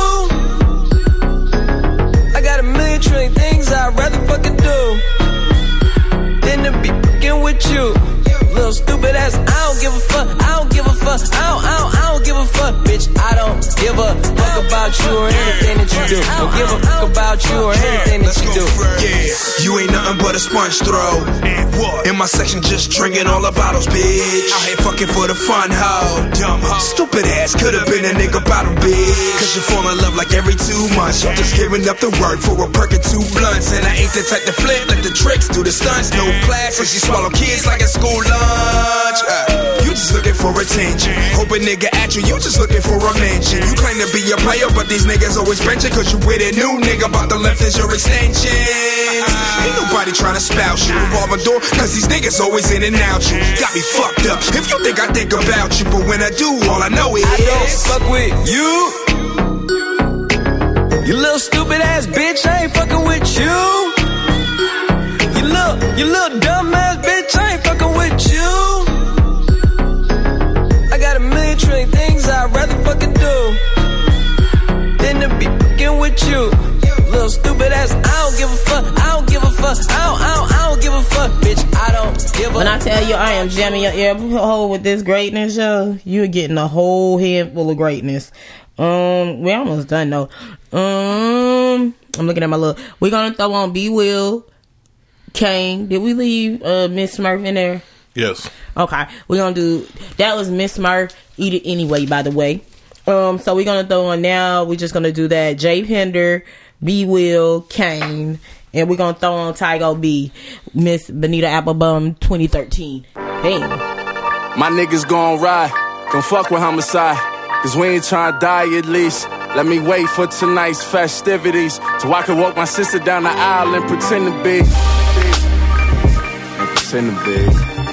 I got a million trillion things I'd rather fucking do than to be fucking with you. Little stupid ass, I don't give a fuck, I don't give a fuck, I don't give a fuck, bitch. I don't give a fuck about you or anything that you do. Don't give a fuck about you or anything that you do. Yeah, you ain't nothing but a sponge throw. In my section, just drinking all the bottles, bitch. Out here fucking for the fun, hoe. Dumb hoe. Stupid ass, could've been a nigga bottom, bitch. Cause you fall in love like every 2 months. Y'all just giving up the work for a perk and 2 blunts. And I ain't the type to flip, let the tricks do the stunts. No class, and she swallow kids like a school lunch. you just looking for attention. Hope a nigga at you, you just looking for a mention. You claim to be a player, but these niggas always bench it, cause you with a new nigga about to left as your extension. Ain't nobody trying to spout you, revolving door, cause these niggas always in and out you. Got me fucked up, if you think I think about you, but when I do, all I know is I don't fuck with you. You little stupid ass bitch, I ain't fucking with you. You little dumb ass bitch, I ain't fucking with you. I got a million trillion things I'd rather fucking do than to be fucking with you. Little stupid ass, I don't give a fuck, I don't give a fuck, I don't give a fuck, bitch, I don't give a. When I tell you I am jamming your ear hole with this greatness, yo, you're getting a whole head full of greatness. We're almost done though. I'm looking at my little. We're gonna throw on B Will, Kane. Did we leave Miss Smurf in there? Yes. Okay, we're gonna do that. Was Miss Smurf Eat It Anyway, by the way. So we're gonna throw on now. We're just gonna do that. Jay Pender, B Will, Kane, and we're gonna throw on Tygo B, Miss Bonita Applebum 2013. Damn. My niggas gon' ride, gon' fuck with homicide, cause we ain't tryna die at least. Let me wait for tonight's festivities, so I can walk my sister down the aisle and pretend to be. And pretend to be.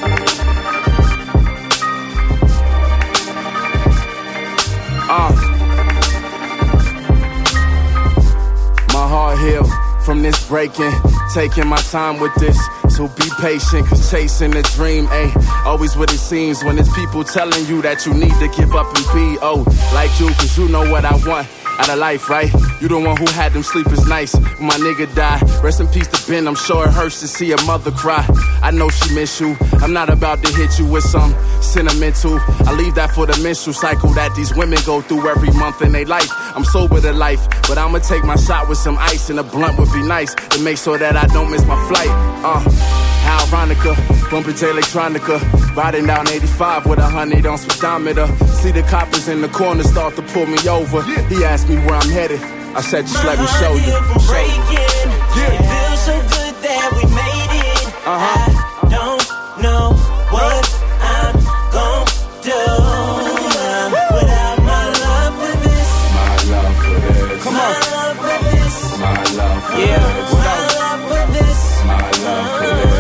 My heart healed from this breaking, taking my time with this. So be patient, cause chasing a dream ain't always what it seems when it's people telling you that you need to give up and be like you, cause you know what I want out of life, right? You the one who had them sleepers nights when my nigga died. Rest in peace to Ben, I'm sure it hurts to see a mother cry. I know she miss you, I'm not about to hit you with some sentimental. I leave that for the menstrual cycle that these women go through every month in their life. I'm sober to life, but I'ma take my shot with some ice, and a blunt would be nice to make sure that I don't miss my flight. How ironica, bumping to electronica, riding down 85 with 100 on speedometer. See the coppers in the corner start to pull me over. He asked me where I'm headed. I said, just let me show you. It feels so good that we made it. I don't know what I'm gon' do without my love for this. My love for this. Come on. My love for this. My love for this. My love for this. My love for this.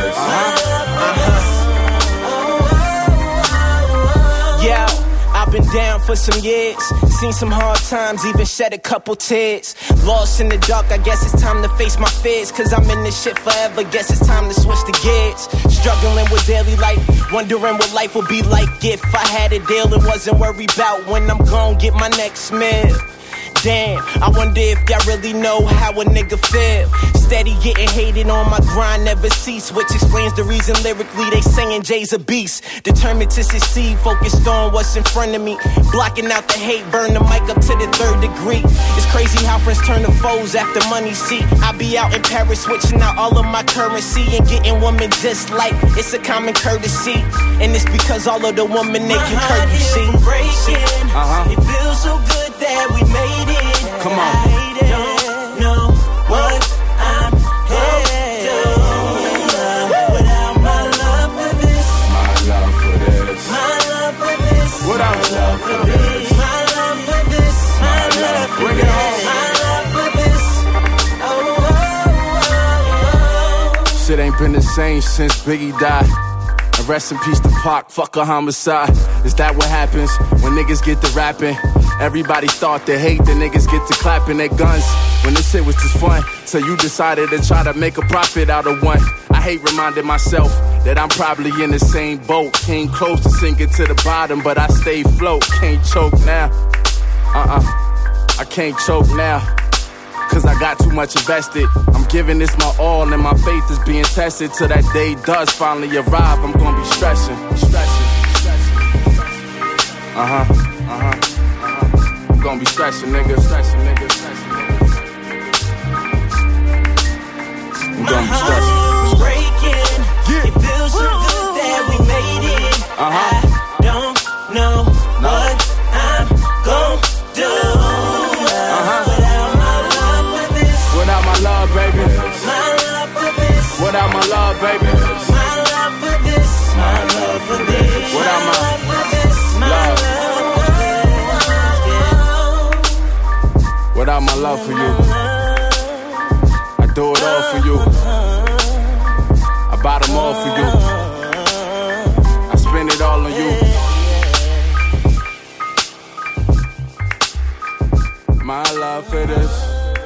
Yeah, I've been down for some years, seen some hard times, even shed a couple tears. Lost in the dark, I guess it's time to face my fears, cause I'm in this shit forever, guess it's time to switch the gears. Struggling with daily life, wondering what life would be like if I had a deal and wasn't worried about when I'm gon' get my next meal. Damn, I wonder if y'all really know how a nigga feel. Steady getting hated on, my grind never cease, which explains the reason lyrically they saying Jay's a beast. Determined to succeed, focused on what's in front of me, blocking out the hate, burn the mic up to the 3rd degree. It's crazy how friends turn to foes after money. See, I be out in Paris switching out all of my currency and getting women just like it's a common courtesy. And it's because all of the women they can courtesy. It feels so good that we made it. Come on. I don't know what I'm gonna do without my love for this. My love for this. My love for this. Without my love for this. My love for this. My love for Bring it home. My love for this. Oh. Shit ain't been the same since Biggie died. And rest in peace to Pac, fuck a homicide. Is that what happens when niggas get to rapping? Everybody thought they hate, the niggas get to clapping their guns when this shit was just fun. So you decided to try to make a profit out of one. I hate reminding myself that I'm probably in the same boat. Came close to sinking to the bottom, but I stay float. Can't choke now. I can't choke now, cause I got too much invested. I'm giving this my all and my faith is being tested. Till that day does finally arrive, I'm gonna be stressing. I'm gonna be stressing, nigga. I'm gonna be stressing. Breaking. It feels so good that we made it. I don't know what I'm gon' do without my love for this. Without my love, baby. My love for this. Without my love, baby. My love for this. My love for this. Without my love for you. I do it all for you. I buy them all for you. I spend it all on you. My love for this.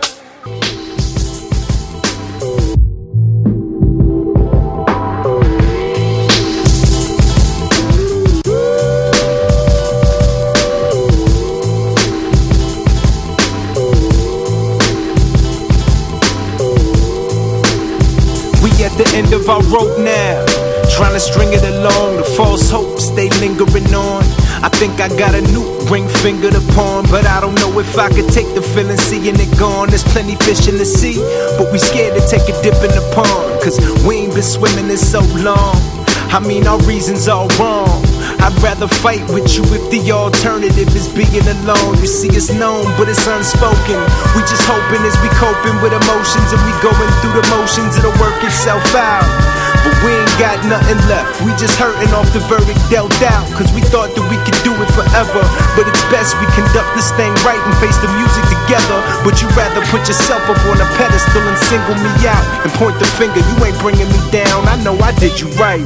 The end of our road now, trying to string it along. The false hopes they lingering on. I think I got a new ring finger to pawn, but I don't know if I could take the feeling seeing it gone. There's plenty fish in the sea, but we scared to take a dip in the pond, cause we ain't been swimming in so long. I mean, our reasons all wrong. I'd rather fight with you if the alternative is being alone. You see, it's known, but it's unspoken. We just hoping as we coping with emotions and we going through the motions, it'll work itself out. But we ain't got nothing left. We just hurting off the verdict dealt out, cause we thought that we could do it forever. But it's best we conduct this thing right and face the music together. But you rather put yourself up on a pedestal and single me out and point the finger. You ain't bringing me down. I know I did you right.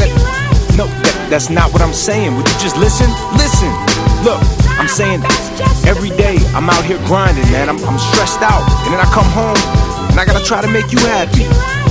No, that's not what I'm saying. Would you just listen? Listen. Look, I'm saying every day I'm out here grinding, man. I'm stressed out, and then I come home and I gotta try to make you happy.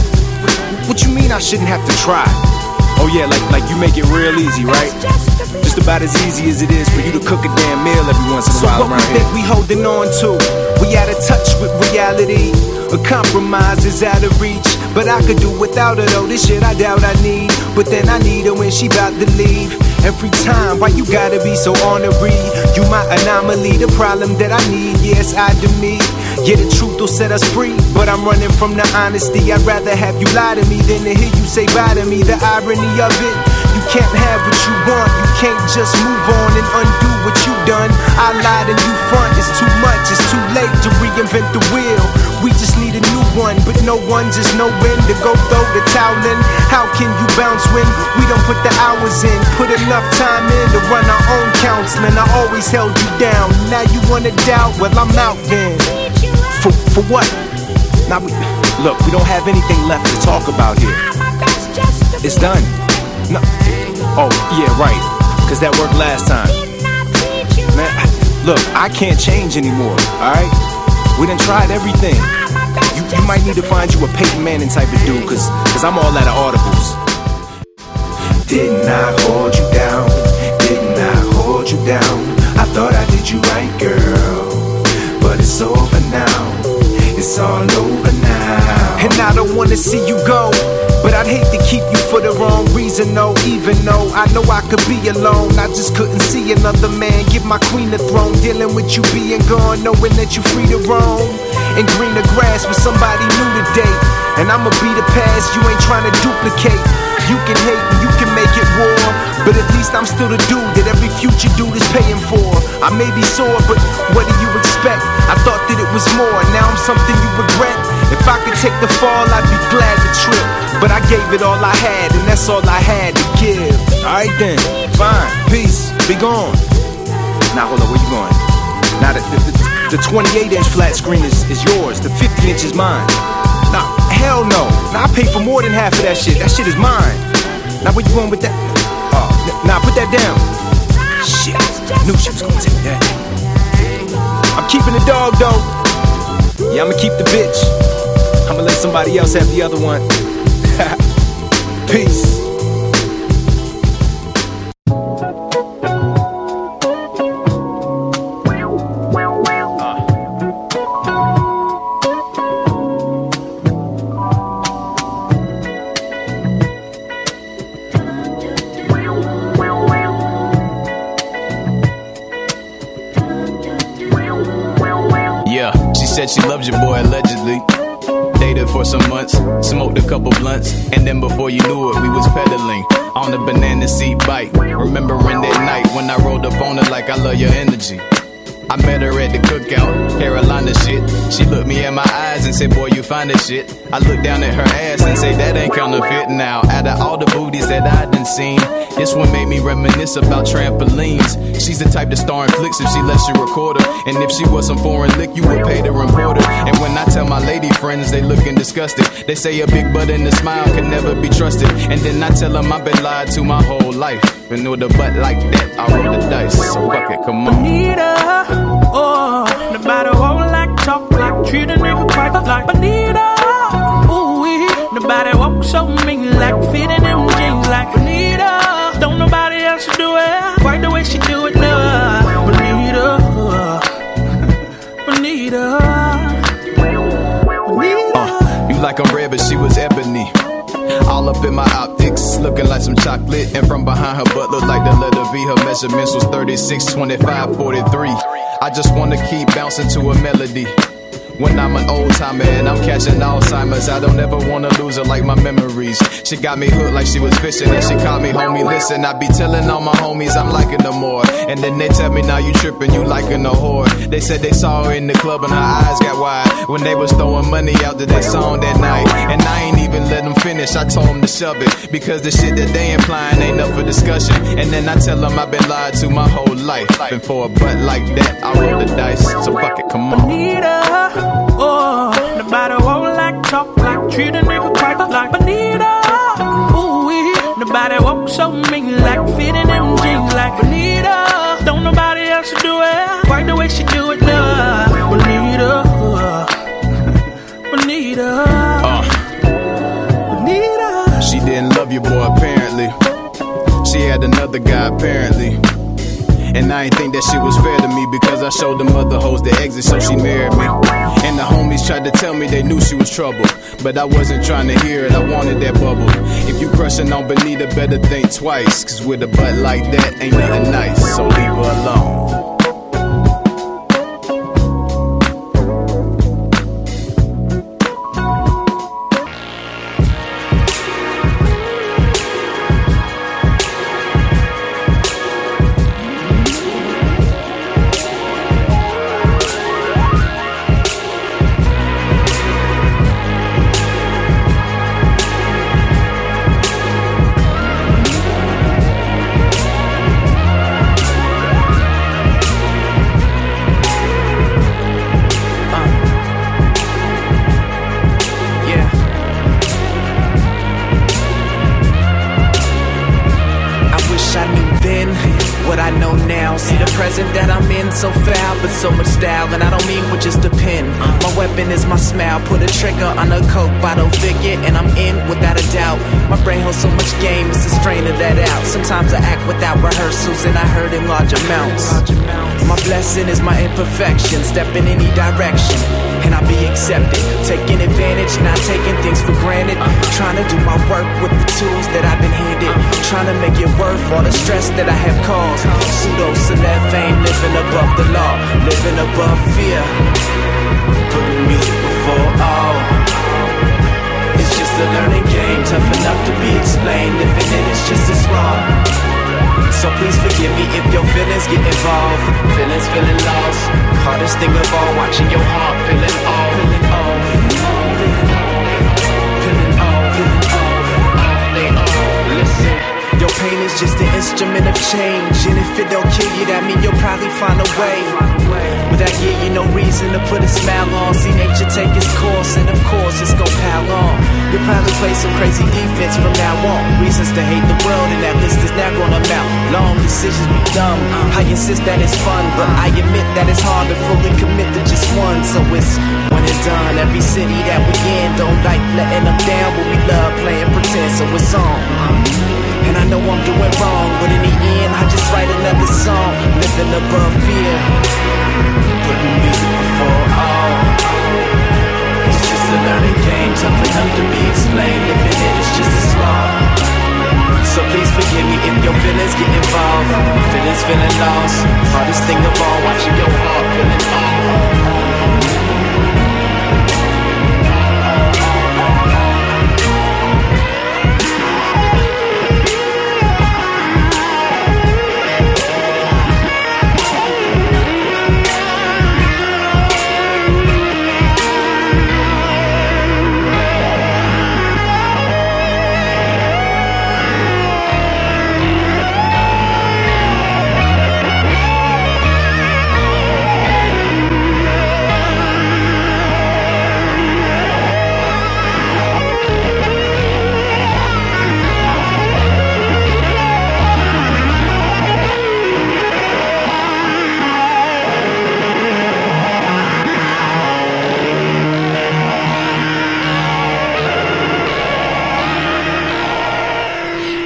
What you mean I shouldn't have to try? Oh yeah, like you make it real easy, right? Just about as easy as it is for you to cook a damn meal every once in a while around here. So what we think we holding on to? We out of touch with reality. A compromise is out of reach, but I could do without her though. This shit I doubt I need, but then I need her when she bout to leave. Every time, why you gotta be so ornery? You my anomaly, the problem that I need, yes, I do me. Yeah, the truth will set us free, but I'm running from the honesty. I'd rather have you lie to me than to hear you say bye to me. The irony of it, you can't have what you want. You can't just move on and undo what you done. I lied and you front, it's too much, it's too late to reinvent the wheel. We just need a new one, but no one just know when to go throw the towel in. How can you bounce when we don't put the hours in? Put enough time in to run our own counseling. I always held you down, now you wanna doubt? Well, I'm out then. For what? Now look, we don't have anything left to talk about here. It's done. No. Oh, yeah, right. Cause that worked last time. Man, look, I can't change anymore, alright? We done tried everything. You might need to find you a Peyton Manning type of dude, cause I'm all out of audibles. Didn't I hold you down? Didn't I hold you down? I thought I did you right, girl. But it's over now. It's all over now. And I don't wanna see you go, but I'd hate to keep you for the wrong reason, no. Even though I know I could be alone, I just couldn't see another man give my queen the throne. Dealing with you being gone, knowing that you're free to roam in greener grass with somebody new today. And I'ma be the past you ain't trying to duplicate. You can hate and you can make it war, but at least I'm still the dude that every future dude is paying for. I may be sore, but what do you expect? I thought that it was more, now I'm something you regret. If I could take the fall, I'd be glad to trip, but I gave it all I had, and that's all I had to give. Alright then, fine, peace, be gone. Now hold up, where you going? Now the 28-inch flat screen is yours, the 50-inch is mine. Nah, hell no. Now I pay for more than half of that shit. That shit is mine. Now where you going with that? Oh, nah, put that down. Shit, knew she was gonna take that. I'm keeping the dog though. Yeah, I'ma keep the bitch. I'ma let somebody else have the other one. Peace. Said she loves your boy allegedly. Dated for some months, smoked a couple blunts, and then before you knew it, we was pedaling on a banana seat bike. Remembering that night when I rolled up on her like I love your energy. I met her at the cookout, Carolina shit. She looked me in my eyes and said, boy, you fine as shit. I looked down at her ass and say, that ain't counterfeit. Now, out of all the booties that I done seen, this one made me reminisce about trampolines. She's the type to star in flicks if she lets you record her. And if she was some foreign lick, you would pay to import her. And when I tell my lady friends, they looking disgusted. They say a big butt and a smile can never be trusted. And then I tell them I've been lied to my whole life. And with a butt like that, I roll the dice. So fuck it, come on. Bonita, oh, nobody won't like talk like treat a nigga quite like Bonita. Ooh, nobody won't show me like fitting them jeans like Bonita. Don't nobody else do it quite the way she do it now. Bonita, Bonita, Bonita. You like I'm red, but she was ebony. All up in my optics, looking like some chocolate. And from behind her butt, looked like the letter V. Her measurements was 36, 25, 43. I just wanna keep bouncing to a melody. When I'm an old timer and I'm catching Alzheimer's, I don't ever wanna lose her like my memories. She got me hooked like she was fishing and she caught me, homie. Listen, I be telling all my homies I'm liking her more. And then they tell me now you tripping, you liking a whore. They said they saw her in the club and her eyes got wide when they was throwing money out to their song that night. And I ain't even let them finish, I told them to shove it, because the shit that they implying ain't up for discussion. And then I tell them I've been lied to my whole life. And for a butt like that, I roll the dice. So fuck it, come on. Bonita, oh, nobody won't like talk like treat a nigga quite like Bonita. Ooh, nobody won't show me like fitting them jeans like Bonita. Don't nobody else do it quite the way she do it now. Bonita, Bonita, Bonita. She didn't love you, boy, apparently. She had another guy, apparently. And I ain't think that shit was fair to me, because I showed them other hoes the exit, so she married me. And the homies tried to tell me they knew she was trouble, but I wasn't trying to hear it, I wanted that bubble. If you crushing on Bonita, better think twice, cause with a butt like that, ain't nothing nice, so leave her alone. So foul, but so much style, and I don't mean with just a pen. My weapon is my smile, put a trigger on a Coke bottle figure, and I'm in without a doubt. My brain holds so much game, it's a strain of that out. Sometimes I act without rehearsals, and I hurt in large amounts. My blessing is my imperfection, step in any direction, and I'll be accepted. Taking advantage, not taking things for granted. Trying to do my work with the tools that I've been handed. Trying to make it worth all the stress that I have caused. Pseudo-celeb fame, living above the law, living above fear. Putting music before all. It's just a learning game, tough enough to be explained. Living in it's just as raw. So please forgive me if your feelings get involved. Feelings feeling lost. Hardest thing of all, watching your heart feeling all. Feeling all. Feeling all. Feeling all. Listen. Your pain is just an instrument of change, and if it don't kill you, that mean you'll probably find a way. But that give you no reason to put a smile on. See nature take its course, and of course it's gon' pile on. You'll probably play some crazy defense from now on. Reasons to hate the world, and that list is now gonna mount. Long decisions be dumb. I insist that it's fun, but I admit that it's hard to fully commit to just one. So it's one and done. Every city that we in, don't like letting them down, but we love playing pretend, so it's on. And I know I'm doing wrong, but in the end, I just write another song. Living above fear, putting music before all. It's just a learning game, tough enough to be explained. Living it is just as raw. So please forgive me if your feelings get involved. Feelings feeling lost. Hardest thing of all, watching your heart feeling all.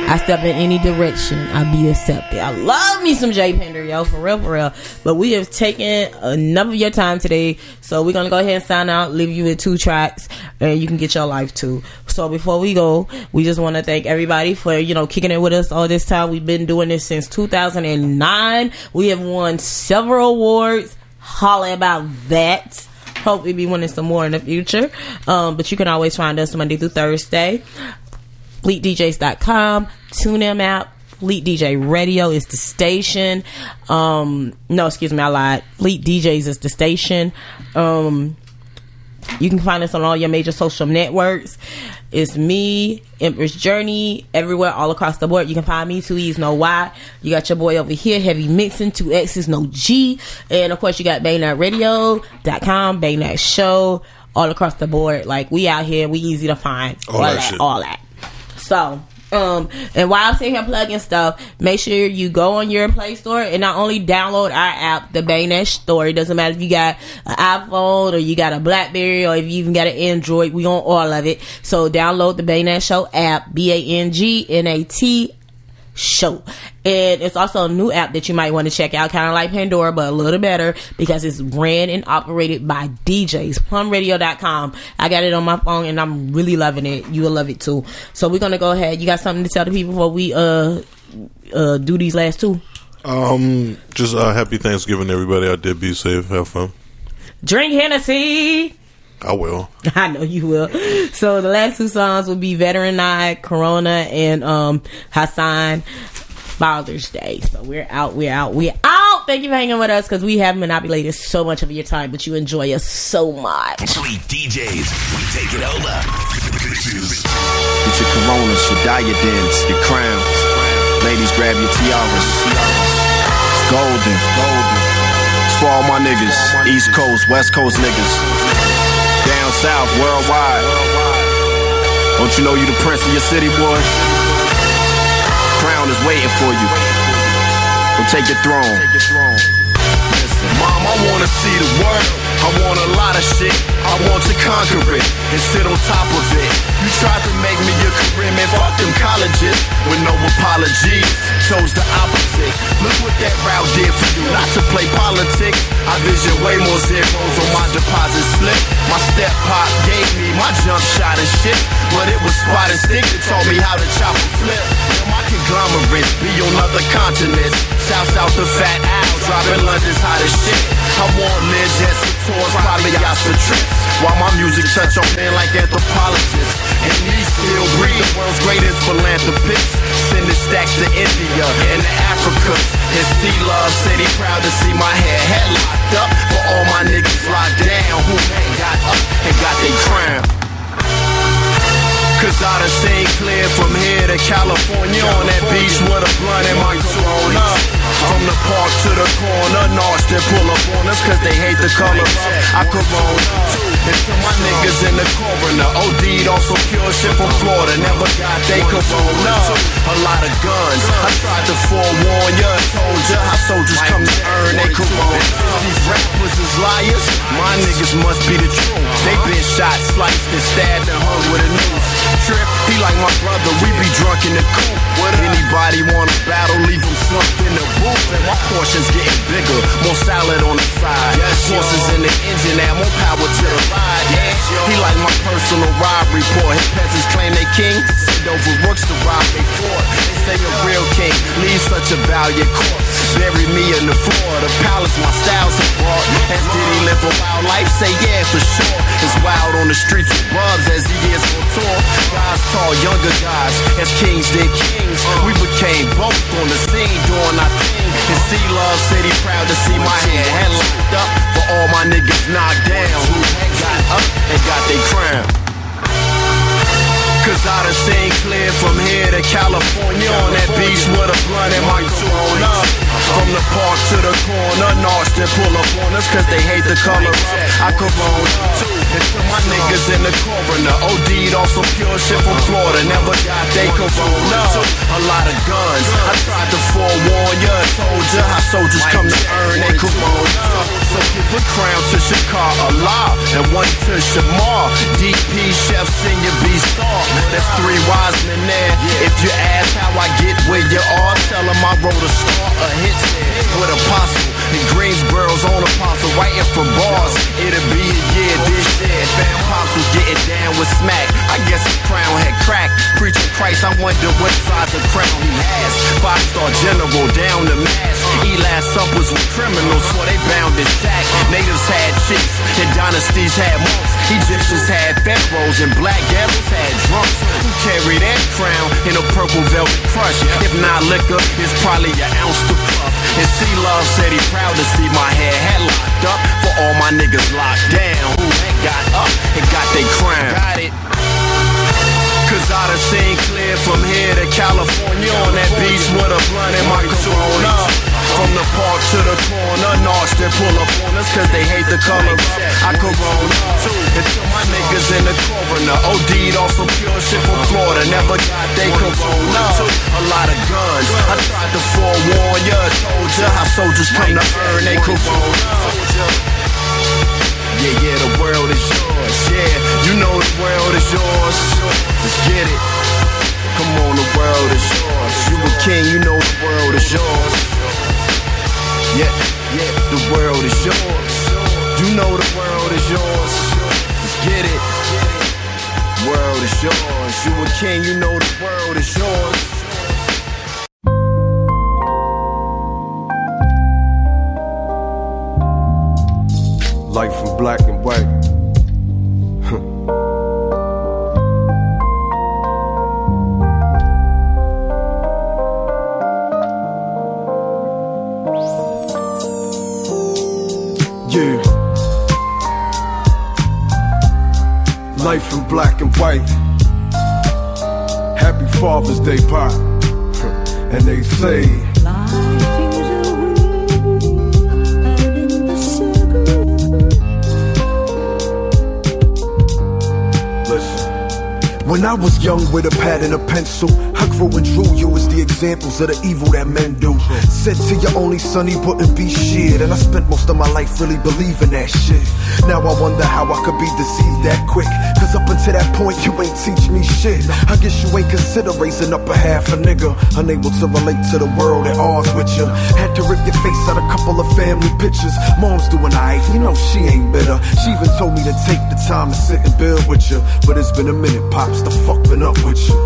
I step in any direction, I be accepted. I love me some J Pender, yo, for real, for real. But we have taken enough of your time today, so we're gonna go ahead and sign out, leave you with 2 tracks, and you can get your life too. So before we go, we just want to thank everybody for, you know, kicking it with us all this time. We've been doing this since 2009. We have won several awards. Holla about that. Hope we be winning some more in the future. But you can always find us Monday through Thursday. FleetDJs.com, TuneIn app, Fleet DJ Radio is the station. No, excuse me, I lied. Fleet DJs is the station. You can find us on all your major social networks. It's me, Empress Journey, everywhere, all across the board. You can find me, 2 E's, no Y. You got your boy over here, Heavy Mixing, 2 X's, no G. And of course, you got BangNetRadio.com, BangNet Show, all across the board. Like, we out here, we easy to find. All that. So, and while I'm sitting here plugging stuff, make sure you go on your Play Store and not only download our app, the BangNet Store. It doesn't matter if you got an iPhone or you got a BlackBerry or if you even got an Android. We on all of it. So download the BangNet Show app, BANGNAT Show. And it's also a new app that you might want to check out, kind of like Pandora, but a little better because it's ran and operated by DJs. PlumRadio.com. I got it on my phone and I'm really loving it. You will love it too. So we're gonna go ahead. You got something to tell the people before we do these last 2? Just happy Thanksgiving, everybody out there. Be safe, have fun. Drink Hennessy. I will. I know you will. So the last 2 songs will be Veteran Night, Corona, and Hassan, Father's Day. So we're out. Thank you for hanging with us because we have manipulated so much of your time, but you enjoy us so much. Fleet DJs, we take it over. Get your coronas, your diadems, your crowns. Ladies, grab your tiaras. It's golden. It's for all my niggas. East Coast, West Coast niggas. Down south, worldwide. Don't you know you the prince of your city, boy? Crown is waiting for you. Go take your throne. Mom, I wanna see the world. I want a lot of shit. I want to conquer it and sit on top of it. You tried to make me a career, man. Fuck them colleges with no apologies. Chose the opposite. Look what that route did for you. Not to play politics. I vision way more zeros on my deposit slip. My step pop gave me my jump shot and shit, but it was spot and stick that taught me how to chop and flip. Now my conglomerates be on other continents. Shouts out to Fat Al, dropping London's hottest shit. I want Liz, yes, tours, probably yachts for trips. While my music touch on men like anthropologists. And these still breed the world's greatest philanthropists. Sending stacks to India and to Africa. And see Love City, proud to see my head locked up. For all my niggas locked down who ain't got up and got they crown. Cause I done seen clear from here to California on that beach with a blunt in my Corona. From the park to the corner, North they pull up on us cause they hate the color of our Corona. And to my niggas in the coroner, OD'd on some pure shit from Florida, never got they Corona. A lot of guns, I tried to forewarn ya, told ya how soldiers come to earn they Corona. These rappers is liars, my niggas must be the truth. They been shot, sliced, and stabbed and hung with a noose. Trip, he like my brother, we be drunk in the coop. Anybody wanna battle, leave him slumped in the booth. And my portion's getting bigger, more salad on the side. Horses in the engine, add more power to the ride. He like my personal robbery report. His peasants claim they king, send over rooks to rob they fort. They say a real king leaves such a valiant corpse. Bury me in the floor, the palace my styles have brought. And did he live a wild life? Say yeah, for sure. It's wild on the streets with bubs as he is on tour. Guys tall, younger guys, as kings did kings. We became both on the scene doing our thing. And see Love City, proud to see my head locked up. For all my niggas knocked down who got up and got they crown. Cause I done seen clear from here to California on that beach with a blunt in my Corona. From the park to the corner, North they pull up on us cause they hate the color of our Corona. And to my niggas in the coroner, OD'd on some pure shit from Florida, never got they Corona. A lot of guns, I tried to forewarn ya, told ya how soldiers come to earn they Corona. So give a crown to Shakar Allah and one to Shamar. DP Chef Senior B-Star. The there's three wise men there. If you ask how I get where you are, tell them I wrote a star, a hit with Apostle. In Greensboro's own Apostle, writing for bars. It'll be a year this year. Fam Pops was getting down with smack. I guess his crown had cracked. Preaching Christ, I wonder what size of crown he has. 5-star general down the mass. Eli suppers with criminals, so they bound his shack. Natives had chiefs, and dynasties had monks. Egyptians had pharaohs, and black gallons had drunks. Who carry that crown in a purple velvet crush? If not liquor, it's probably an ounce to puff. And C-Love said he proud to see my hair had locked up. For all my niggas locked down, who had got up and got they crown. Got it. Cause I done seen clear from here to California on that beach with a blunt in my Corona. From the park to the corner, Austin pull up on us cause they hate the color of I Corona too. Until my niggas in the coroner OD'd off some pure shit from Florida, never got they Corona. A lot of guns, I tried to forewarn ya, told ya how soldiers come to earn they Corona. Yeah, the world is yours. Yeah, you know the world is yours. Let's get it. Come on, the world is yours. You a king, you know the world is yours. Yeah, the world is yours. You know the world is yours. Let's get it. World is yours. You a king, you know the world is yours. Life in black and white. Yeah. Life in black and white. Happy Father's Day, Pop. And they say when I was young with a pad and a pencil, I grew and drew you as the examples of the evil that men do. Said to your only son he wouldn't be shit, and I spent most of my life really believing that shit. Now I wonder how I could be deceived that quick, cause up until that point you ain't teach me shit. I guess you ain't consider raising up a half a nigga, unable to relate to the world at odds with you. Had to rip your face out a couple of family pictures. Mom's doing alright, you know she ain't bitter. She even told me to take the time to sit and build with you. But it's been a minute, Pops, the fuck been up with you?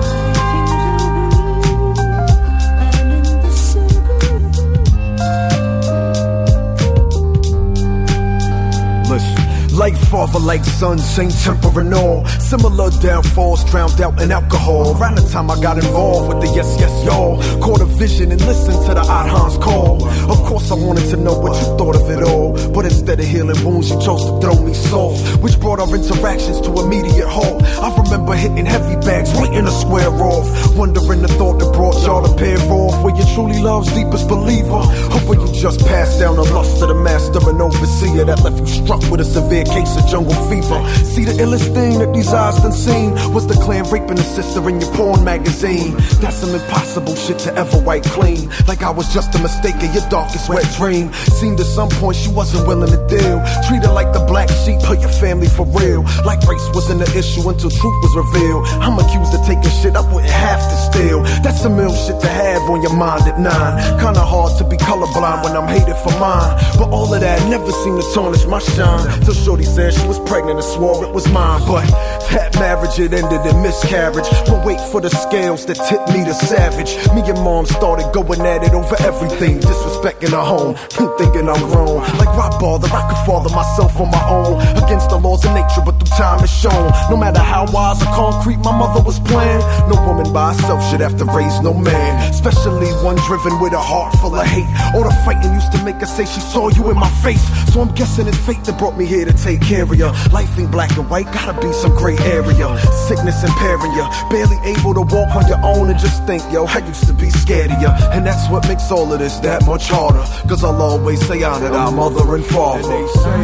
Like father, like son, same temper and all. Similar downfalls drowned out in alcohol. Around the time I got involved with the yes, y'all. Caught a vision and listened to the odd Hans call. Of course I wanted to know what you thought of it all, but instead of healing wounds, you chose to throw me salt, which brought our interactions to immediate halt. I remember hitting heavy bags, waiting to square off, wondering the thought that brought y'all to pair off. Were you truly love's deepest believer? Or were you just passed down the lust of the master and overseer that left you struck with a severe case of jungle fever? See, the illest thing that these eyes done seen was the clan raping a sister in your porn magazine. That's some impossible shit to ever wipe clean, like I was just a mistake in your darkest wet dream. Seemed at some point she wasn't willing to deal, treated like the black sheep of your family for real, like race wasn't an issue until truth was revealed. I'm accused of taking shit I wouldn't have to steal. That's some ill shit to have on your mind at 9. Kinda hard to be colorblind when I'm hated for mine, but all of that never seemed to tarnish my shine. Till Shorty said she was pregnant and swore it was mine, but that marriage, it ended in miscarriage. But wait for the scales that tipped me to savage. Me and Mom started going at it over everything, disrespecting her home, thinking I'm grown. Like why bother, I could father myself on my own, against the laws of nature, but through time it's shown. No matter how wise or concrete my mother was planned, no woman by herself should have to raise no man, especially one driven with a heart full of hate. All the fighting used to make her say she saw you in my face, so I'm guessing it's fate that brought me here to take care of you. Life ain't black and white, gotta be some gray area. Sickness impairing you, barely able to walk on your own and just think, yo, I used to be scared of you. And that's what makes all of this that much harder, cause I'll always say honored our mother and father. And they say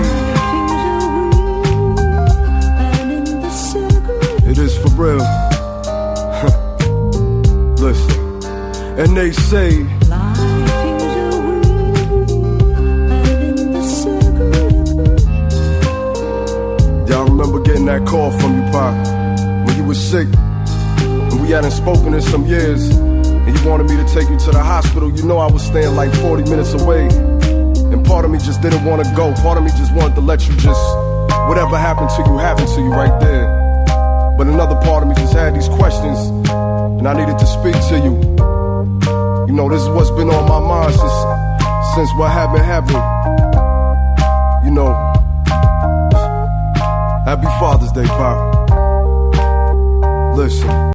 it is for real. Listen, and they say y'all remember getting that call from you, Pop, when you was sick, and we hadn't spoken in some years, and you wanted me to take you to the hospital, you know I was staying like 40 minutes away. And part of me just didn't want to go. Part of me just wanted to let you just, whatever happened to you right there. But another part of me just had these questions, and I needed to speak to you. You know, this is what's been on my mind since what happened. You know, happy Father's Day, Pop. Listen.